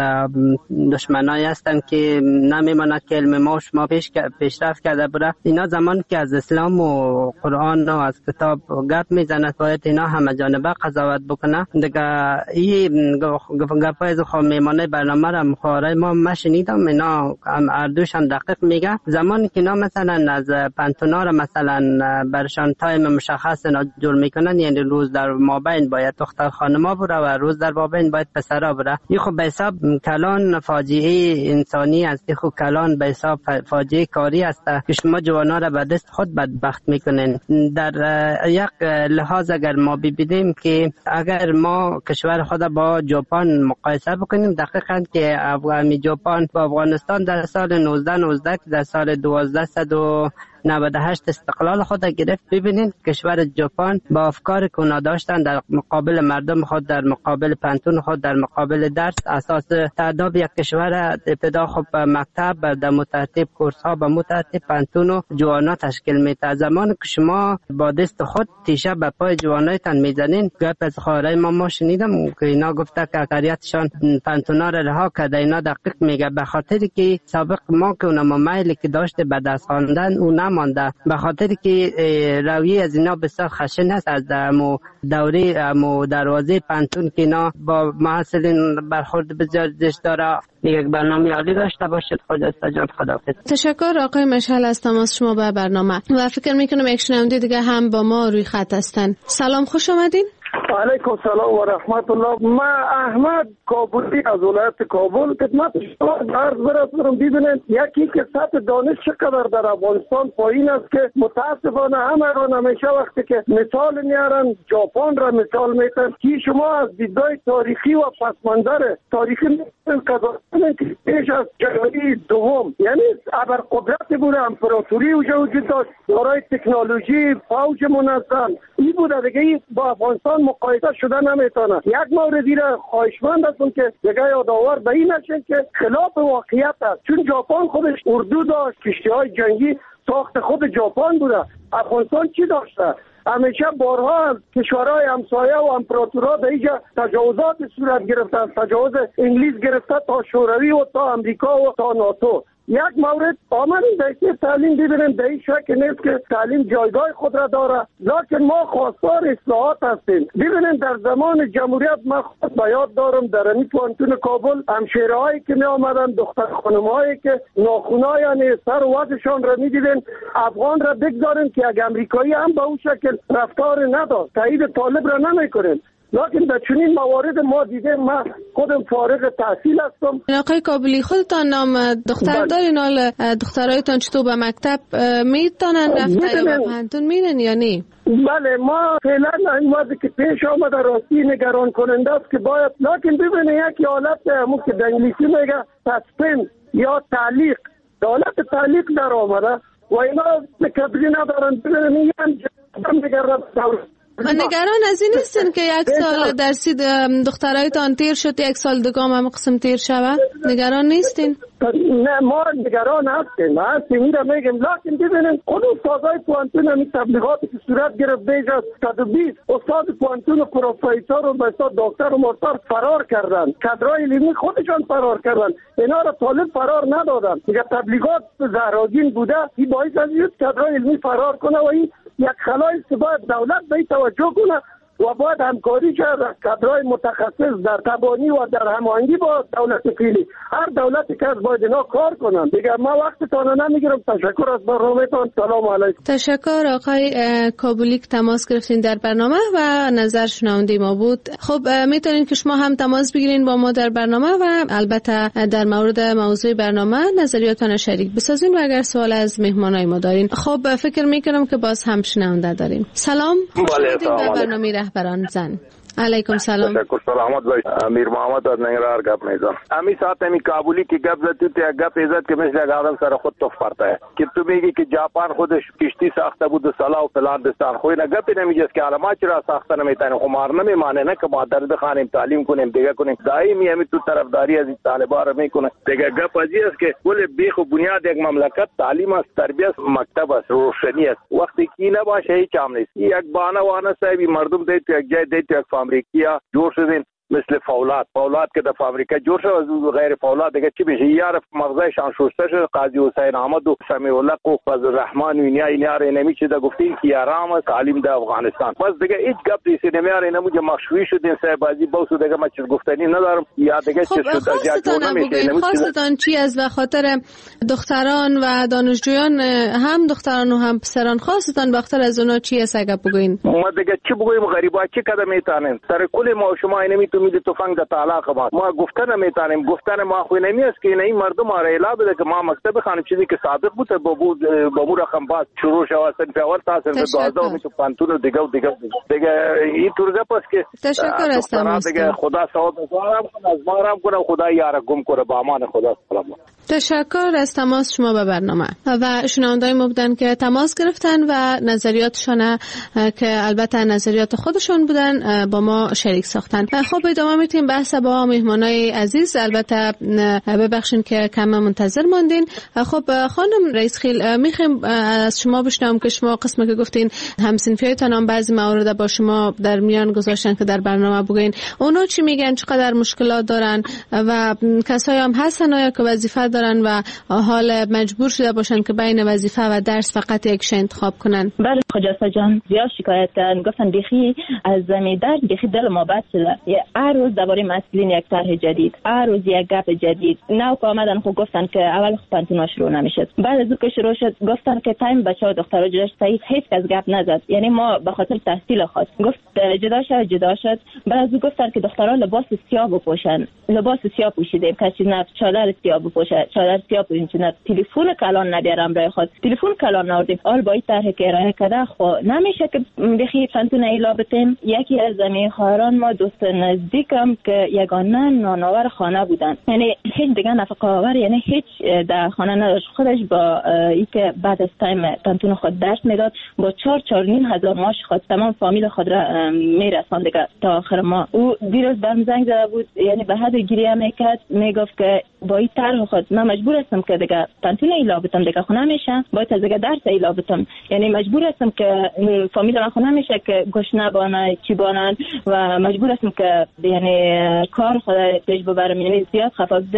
دشمنایی هستن که نمیماند که علم ما شما پیشرفت کرده بره. اینا زمان که از اسلام و قرآن و از کتاب گپ میزند باید اینا همه جانبه قضاوت بکنه. دیگه این گپای از میمانه برنامه را مخواره ما شنیدم، اینا اردوش هم دقیق میگه. زمانی که اینا مثلا از پنتونا را مثلا برشان تایم مشخص جور میکنن، یعنی روز در مابین باید دختر خانما بره و روز در مابین باید پسرا بره. این خب به حساب کلان فاجعه انسانی است، خب کلان به حساب فاجعه کاری است که شما جوانا را به دست خود بدبخت میکنین. در یک لحاظ اگر ما ببینیم که اگر ما کشور خود با ژاپن مقایسه بکنیم، دقیقاً که ژاپن با افغانستان در سال 1919 که در سال 1298 استقلال خود گرفت، ببینید کشور ژاپن با افکار که اونا داشتن در مقابل مردم خود، در مقابل پانتون خود، در مقابل درس، اساس تعداد یک کشور ابتدا خب مکتب در مترتب کورس ها به مترتب پانتون و جوانا تشکیل میده. زمان که شما با دست خود تیشه به پای جوانایتان میزنین، گپ از خاره ما شنیدم که اینا گفته که اکثریتشان پانتونا را رها کرده. اینا دقیق میگه به خاطر که سابق ما که اونم میلی که داشته به دست خواندن اون نمانده، به خاطر که رویه از اینا بسیار خشن است. از دوره دروازه پانتون که اینا با محصلین برخورد بسیار زشت داره. یک برنامه عالی داشته باشید. خدا جان، خداحافظ. تشکر آقای مشعل از تماس شما به برنامه و فکر میکنم یک شنونده دیگه هم با ما روی خط هستن. سلام، خوش آمدین. علیکم سلام و رحمت الله. من احمد کابلی از ولایت کابل خدمت شما عرض برسونم. ببینید یکی که سطح دانش چقدر در افغانستان پایین است که متاسفانه همه همیشه وقتی که مثال میارن ژاپن را مثال میتن که شما از دیدگاه تاریخی و پس منظر تاریخی قضاوت که پیش از جنگ دوم یعنی ابرقدرت بوده، امپراتوری وجود داشت، دارای تکنولوژی، فوج منظم، این بوده دیگه. با افغانستان مقایسه شده نمیتونه. یک موردی را خواهشمند هستم که دیگه یادآور به این نشین که خلاف واقعیت است، چون ژاپن خودش اردو داشت، کشتی‌های جنگی ساخت خود ژاپن بوده. افغانستان چی داشته؟ همیشه بارها از کشورهای همسایه و امپراتورها در اینجا تجاوزات صورت گرفتن، تجاوز انگلیس گرفته تا شوروی و تا امریکا و تا ناتو. یک مورد آمدیم در تعلیم ببینیم، در این شک نیست که تعلیم جایگاه خود را داره، لکن ما خواستار اصلاحات هستیم. ببینیم در زمان جمهوریت ما خود به یاد دارم در امی پانتون کابل همشیرهایی که می آمدن، دختر خانمهایی که ناخونای یعنی سر و وضعشان را می دیدن. افغان را بگذاریم که یک امریکایی هم به اون شکل رفتار نداشت، تایید طالب را نمی کنیم. لیکن در چنین موارد ما دیده، من خودم فارغ تحصیل هستم. آقای کابلی، خودتان نام دختر دارین؟ حال دخترایتان چطور به مکتب میتونن رفته یا به پانتون میرن یا نه؟ بله، ما فعلا این وضعی که پیش آمده راستی نگران کننده است که باید، لیکن ببینید یک حالت همون که در انگلیسی میگه سسپند یا تعلیق، حالت تعلیق در آمده و اینا کبری ندارن. ببینید این نگران و نگران از این نیستین که یک سال درسی دخترایتان تیر شد، یک سال دگام هم قسم تیر شوه؟ نگران نیستین؟ نه، ما نگران هستیم این را میگم. لیکن ببینید خود استادای پوانتون همی تبلیغاتی که صورت گرفت بیش از 120 استاد پوانتون و پروفیسور و بسیار دکتر و مستر فرار کردن، کادرای علمی خودشان فرار کردن، اینا را طالب فرار ندادن. دیگه تبلیغات زهراگین بوده، این باعث از این کادرای علمی فرار کنه و این یک خلایی که باید دولت به توجه کنه و باید همکاری کرد کادرای متخصص در تبانی و در هماهنگی با دولت فعلی. هر دولتی که باید اینا کار کنن. دیگه ما وقتتان نمیگیرم. تشکر از برنامه‌تان. سلام علیکم. تشکر آقای کابلی که تماس گرفتین در برنامه و نظر شنونده ما بود. خب میتونین که شما هم تماس بگیرین با ما در برنامه و البته در مورد موضوع برنامه نظریاتتان شریک بسازین و اگر سوال از مهمانای ما دارین. خب فکر میکنم که باز هم شنونده داریم. سلام، خوش آمدید به برنامه رهبران زن. علیکم سلام. تشکر. سلامت بای. امیر محمد از ننگرهار گپ میزنم. امی ساعت امی کابلی کی گپ زدی تو گپ عزت که مثل آدم سر خود توف پڑتا ہے که تو میگی که ژاپن خودش کشتی ساخته بود سلا و فلان دستان خو اینا گپ نمیگه که علما چرا ساخته نمیتونه خمار نمیمانه نه که ما درد خانیم تعلیم کنیم دیگه کنیم دائمی همی تو طرفداری از طالبان را میکنه دیگه گپ ازی است که کل بیخ و بنیاد یک مملکت تعلیم است، تربیت، مکتب است، روشنی است. وقتی کی نباشه هیچ هم نیست. یک بانه وانه صاحبی مردم دیت یک جای دیت یک امریکا جور شدین مثل فولاد که در امریکا جور شد از غیر فولاد دیگه چی بشه؟ یار مغزشان شسته شد. قاضی حسین احمد و سمیع الله و فضل الرحمن و اینا اینمی چه دا گفتین که آرام تعلیم در افغانستان. بس دیگه هیچ گپ نیست. نمیاره اینمو که مخشوی شدین صاحب بازی باوسو دیگه ما چیز گفتنی ندارم. یا دیگه چه شد خواستان چی از و خاطر دختران و دانشجویان هم دختران و هم پسران خواستان بخاطر از اونا چی است اگه بگوین؟ ما دیگه چی بگویم؟ غریبا چی کده میتونیم سر کل ما شما نمیتونید تفنگ د طلاق ما گفتن نمیتونیم. گفتن ما خو نمیاست که این مردم را اعلام بده که ما مکتب خانم چیزی که صادق بوده با مو رقم باز شروع شد سن فور تاسن به 2015 دیگه این طور پس که تشکر هستم دیگه خدا ثواب از ما رام کنه خدا یار گم کنه با امان خدا. سلام. تشکر از تماس شما به برنامه و شنوندای ما بودن که تماس گرفتن و نظریاتشان که البته نظریات خودشون بودن با ما شریک ساختن. خب ادامه میتیم بحث با مهمانای عزیز. البته ببخشید که کم منتظر ماندین. خب خانم رئیس خیل میخوایم از شما بشنوم که شما قسمی که گفتین همسنفیایتان هم بعضی موارد با شما در میان گذاشتن که در برنامه بگین اونا چی میگن، چقدر مشکلات دارن و کسایی هم هستن آیا که وظیفه دارن و حال مجبور شده باشن که بین وظیفه و درس فقط یکش انتخاب کنن؟ بله خجسته جان زیاد شکایت کردن، گفتن بیخی از زمیندار بیخی دل ما بد شده. هر روز درباره مسئولین یک طرح جدید، هر روز یک گپ جدید. نو که آمدن خب گفتن که اول خب پانتون شروع نمیشد، بعد از که شروع شد گفتن که تایم بچه‌ها دخترها جدا شد. هیچ کس گپ نزد. یعنی ما به خاطر تحصیل خود گفت جدا شد. بعد از گفتن که دخترها لباس سیاه بپوشن، لباس سیاه پوشیدیم کسی نه چادر سیاه بپوشه، چادر سیاه پوشیدن. تلفن کلان ندارم برای خود، تلفن کلان نوردیم. آل با این طرح که ارائه کرده خو نمیشه که بخی پانتون ایلا بتیم. یکی از زمین خواهران ما دوست نزدیکم که یگانه نانآور خانه بودن، یعنی هیچ دیگه نفقه آور، یعنی هیچ در خانه نداشت. خودش با ای که بعد از تایم پانتون خود درس میداد با 4,500 معاش خود تمام فامیل خود را میرساند دیگه تا آخر ما. او دیروز برم زنگ زده بود، یعنی به حد گریه میکرد، میگفت که با این طرح خود من مجبور هستم که دیگه پانتون ایلا بتم، دیگه خونه میشه باید از دیگه درس ایلا بتم. یعنی مجبور هستم که فامیل من خونه میشه که گوش نبانه چی بانن و مجبور هستم که یعنی کار خود پیش ببرم. یعنی زیاد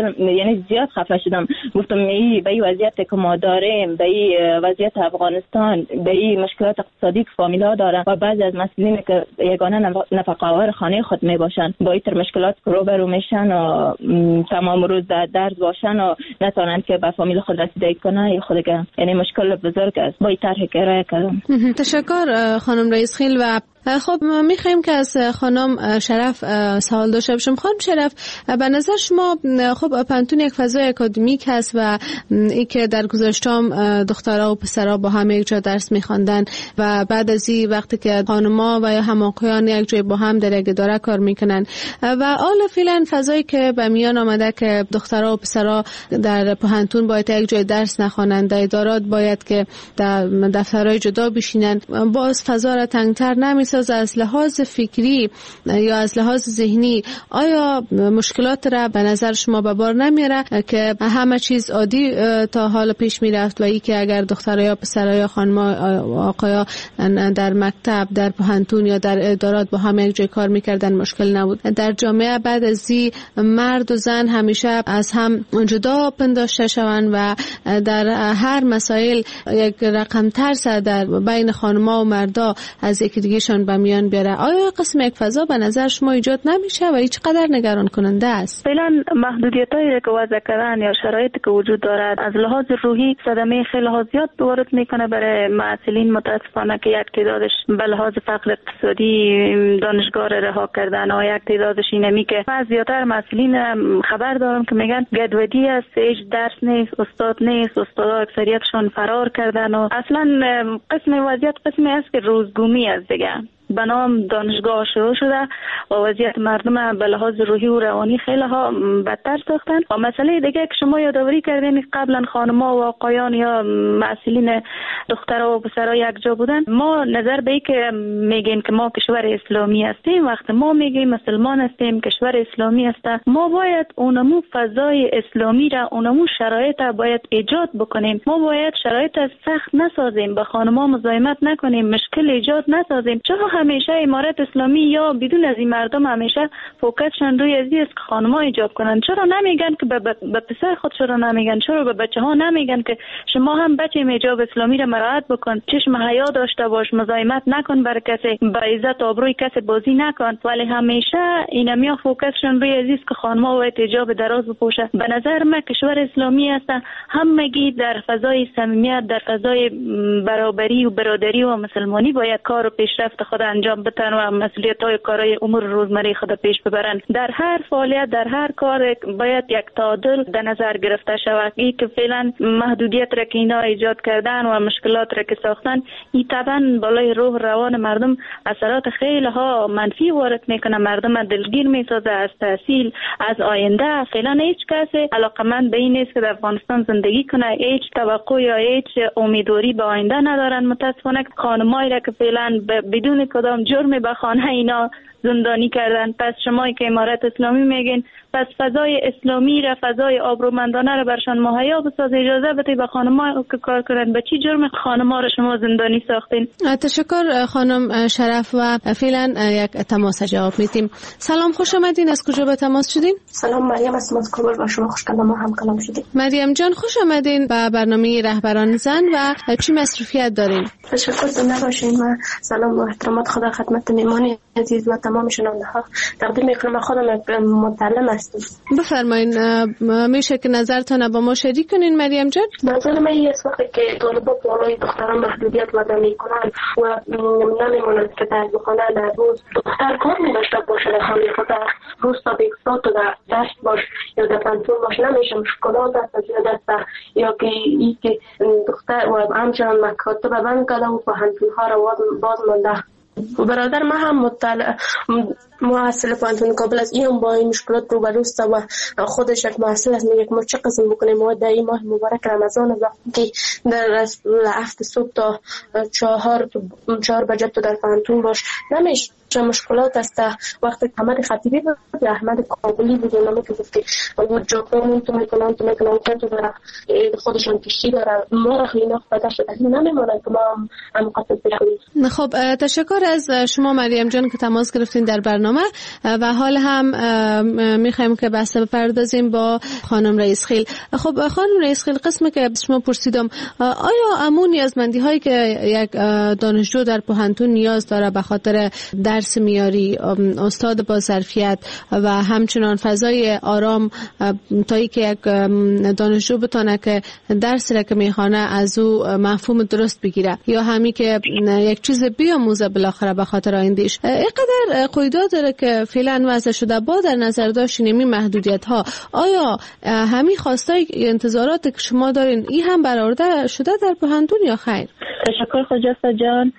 خفه شدم. گفتم به این وضعیت که ما داریم، به این وضعیت افغانستان، به این مشکلات اقتصادی که فامیل ها دارن و بعضی از مسئولین که یگانه نفقه آور خانه خود می باشن با این مشکلات روبرو میشن و تمام روز در درد باشن و نتونن که به فامیل خود رسیدگی کنن. یعنی مشکل بزرگ است. با این طرح که ارائه کردم. تشکر خانم رئیس خیل. و خب میخوایم که از خانم شرف سوال داشته باشم. خانم شرف، به نظر شما خب پانتون یک فضای اکادمیک هست و ای که در گذشته‌ام دخترها و پسرها با هم یک جا درس میخواندن و بعد از این وقتی که خانم‌ها و یا هم آقایان یک جای با هم در یک اداره کار میکنن و حالا فعلا فضایی که به میان آمده که دخترها و پسرها در پانتون باید یک جای درس نخوانند، در ادارات باید که در دفترهای جدا بشینن، باز فضا را تنگتر نمی‌سازه. از لحاظ فکری یا از لحاظ ذهنی آیا مشکلات را به نظر شما به بار نمیاره که همه چیز عادی تا حال پیش میرفت و ای که اگر دخترها یا پسرها یا خانم‌ها آقایا در مکتب، در پانتون یا در ادارات با هم یک جای کار میکردن مشکل نبود؟ در جامعه بعد از این مرد و زن همیشه از هم جدا پنداشته شوند و در هر مسائل یک رقم ترس در بین خانم‌ها و مردا از یکی دیگه‌شان به میان بیاره. آیا قسم یک فضا به نظر شما ایجاد نمیشه و هیچ قدر نگران کننده است؟ فعلا محدودیتایی که وضع کردن یا شرایطی که وجود دارد از لحاظ روحی صدمه خیلی زیاد وارد میکنه برای معلولین. متاسفانه که یک تعدادش به لحاظ فقر اقتصادی دانشگاه رها کردن و یک تعدادش اینمی که زیادتر معلولین خبر دارم که میگن گدودی است، هیچ درس نیست، استاد نیست، استادا اکثریتشون فرار کردن و اصلا قسم وضعیت قسمی است که روزگومی است دیگه. به نام دانشگاه شروع شده و وضعیت مردم به لحاظ روحی و روانی خیلی ها بدتر ساختن. و مسئله دیگه که شما یادآوری کردین قبلا خانم‌ها و آقایان یا مسئولین دخترها و پسرها یک جا بودن، ما نظر به این که میگیم که ما کشور اسلامی هستیم، وقتی ما میگیم مسلمان هستیم، کشور اسلامی هست، ما باید اونمو فضای اسلامی را، اونمو شرایط را باید ایجاد بکنیم. ما باید شرایط سخت نسازیم، به خانم‌ها مزاحمت نکنیم، مشکل ایجاد نسازیم. چرا همیشه امارت اسلامی یا بدون از این مردم همیشه فوکسشون روی ازی است که خانم‌ها حجاب کنن. چرا نمیگن که به پسر خود چرا نمیگن؟ چرا به بچه‌ها نمیگن که شما هم بچه حجاب اسلامی را مراعات بکن، چشم حیا داشته باش، مزاحمت نکن بر کسی، به عزت آبروی کسی بازی نکن. ولی همیشه اینمیا فوکسشون روی ازی است که خانم‌ها باید حجاب دراز بپوشه. به نظر من کشور اسلامی است همگی در فضای صمیمیت، در فضای برابری و برادری و مسلمانی باید کار و پیشرفت خود انجام بدن و مسئولیت‌های کارهای امور روزمره خود پیش ببرن. در هر فعالیت، در هر کار باید یک تعادل در نظر گرفته شود. این که فعلا محدودیت را که اینا ایجاد کردن و مشکلات را که ساختن، این طبعا بالای روح روان مردم اثرات خیلی ها منفی وارد میکنه، مردم دلگیر میسازه از تحصیل، از آینده. فعلا هیچ کسی علاقمند به این نیست که در افغانستان زندگی کنه، هیچ توقع یا هیچ امیدواری به آینده ندارن. متاسفانه خانمایی را که فعلا بدون کدام جرمی به خانه اینا زندانی کردن. پس شما که امارت اسلامی میگین، پس فضای اسلامی را، فضای آبرومندانه را برشان مهیا بساز، اجازه بده به خانم‌ها که کار کنن. به چی جرم خانم‌ها را شما زندانی ساختین؟ تشکر خانم شرف و فعلا یک تماس جواب میدیم. سلام، خوش آمدین. از کجا به تماس شدین؟ سلام، مریم هستم از کابل. با شما خوشگل ما هم کلام شدیم. مریم جان، خوش آمدین به برنامه رهبران زن و چی مصروفیت دارین؟ تشکر. زنده باشین. من سلام و احترامات خدا خدمت میهمان عزیز و تمام شنونده ها تقدیم میکنم. خودم یک متعلم هستم. بفرمایین، میشه که نظرتون با ما شریک کنین مریم جان؟ نظر من این است وقتی که طالبان بالای دختران محدودیت وضع میکنن و نمیمونند که در خانه در روز دختر کار میداشته باشه، در خانه خود روز تا بیکسات در دشت باش یا در پنتون باش، نمیشه مشکلات است زیاده یا که ای که دختر و همچنان مکاتب بند کرده و پهنتون ها را باز مانده. برادر من هم محصل پانتون کابل از این با این مشکلات روبروست و خودش یک محصل است. میگه ما چه قسم بکنیم؟ ما در این ماه مبارک رمضان وقتی که در هفت صبح تا 4 بجه تو در پانتون باش، نمیشه. چه مشکلات است. وقتی احمد خطیبی بود، احمد کابلی بود، نمی که گفتی جاپان تو میکنن تو داره خودشان کشتی داره، ما را خیلی نخواهده شده نمیمونه که ما هم قصد بکنیم. خب تشکر از شما مریم جان که تماس گرفتین در برنامه و حال هم میخوایم که بحث بپردازیم با خانم رئیس خیل. خب خانم رئیس خیل، قسمی که شما پرسیدم، آیا امون نیازمندی هایی که یک دانشجو در پوهنتون نیاز داره به خاطر درس میاری، استاد با ظرفیت و همچنان فضای آرام تا ای که یک دانشجو بتونه که درس را که میخوانه از او مفهوم درست بگیره یا همی که یک چیز بیاموزه بالاخره به خاطر آیندهش، اینقدر قیودات داره که فعلا وضع شده. با در نظر داشتین این محدودیت ها، آیا همین خواستای انتظارات که شما دارین این هم برآورده شده در پوهنتون یا خیر؟ تشکر خجسته جان.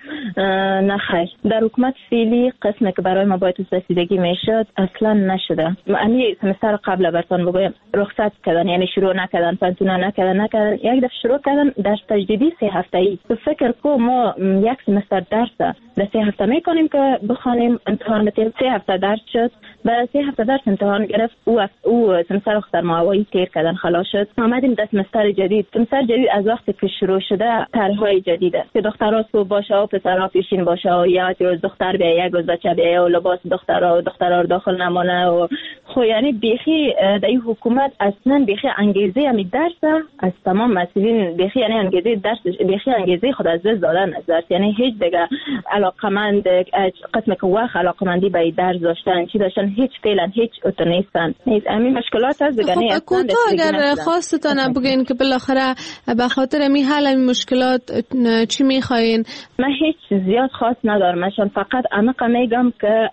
نه خیر، در حکومت فعلی قسمی که برای ما باید رسیدگی میشد اصلا نشده. یعنی سمستر قبل براتون بگویم رخصت کردن، یعنی شروع نکردن، پنتونه نکردن. یک دفعه شروع کردن درس تجدیدی 3 هفته‌ای. تو فکر کو ما یک سمستر درس در 3 هفته میکنیم که بخونیم، امتحان بدیم. 3 هفته درس شد، بعد 3 هفته درس امتحان گرفت. او سمستر اختر معوایی تیر کردن، خلاص شد. آمدیم در سمستر جدید. سمستر جدید از وقتی که شروع شده طرح‌های جدیده که دخترها صبح باشه و پسرها پیشین باشه و یا روز دختر بیا، یک روز بچه بیا و لباس دخترها داخل نمونه و خو. یعنی بیخی در این حکومت اصلا بیخی انگیزه همی درس از تمام مسئولین، بیخی یعنی انگیزه درس، بیخی انگیزه خود از دست دادن از درس. یعنی هیچ دیگه علاقمند قسم که وقت علاقمندی به درس داشتن چی داشتن، هیچ فعلا هیچ اتو نیستن. همین مشکلات از دیگه نه. کوتاه اگر خواستتان بگین که بالاخره به خاطر می حل این مشکلات چی میخواین؟ من هیچ زیاد خاص ندارم، من فقط عمیق میگم که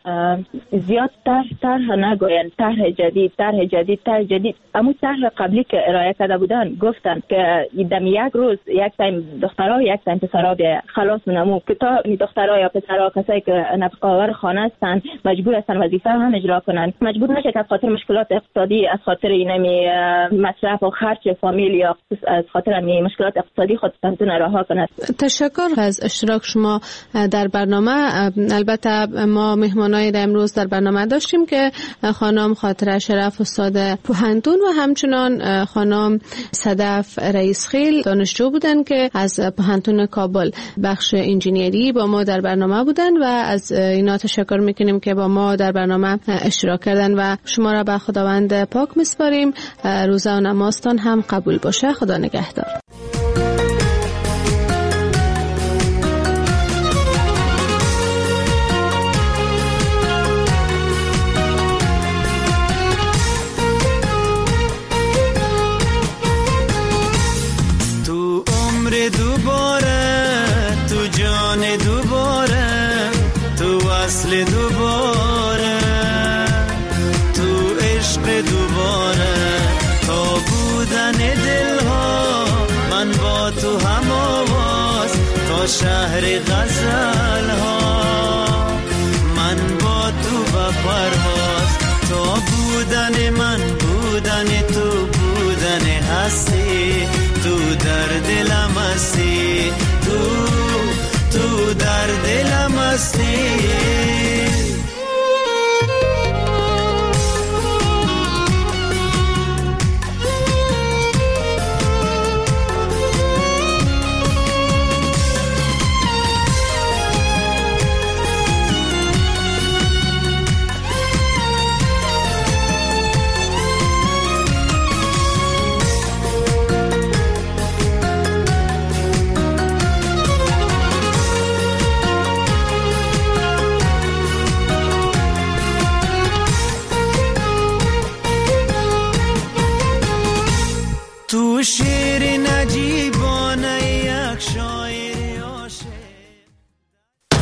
زیاد طرح نگوین، طرح جدید. اما طرح قبلی که ارائه کرده بودن گفتن که دم یک روز یک تایم دخترها و یک تایم پسرها بیا، خلاص نمو که تا دخترها یا پسرها کسایی که نفقه‌آور خانه هستن مجبور هستن وظیفه هم اجرا کنن، مجبور نشه که از خاطر مشکلات اقتصادی، از خاطر اینمی مصرف و خرج فامیل یا از خاطر اینمی مشکلات اقتصادی خودتون رها کنند. تشکر از اشتراک شما در برنامه. البته ما مهمانای امروز در برنامه داشتیم که خانم خاطر شرف استاد پوهنتون و همچنان خانم صدف رئیسخیل دانشجو بودن که از پوهنتون کابل بخش انجینیری با ما در برنامه بودن و از اینا تشکر میکنیم که با ما در برنامه اشتراک کردن و شما را به خداوند پاک میسپاریم. روزه و نمازتان هم قبول باشه. خدا نگهدار. دوباره تو عشق دوباره تا بودن دلها من با تو هم آواز تا شهر غزلها من با تو به پرواز تا بودن من بودن تو بودن هستی تو در دلم هستی تو در دلم هستی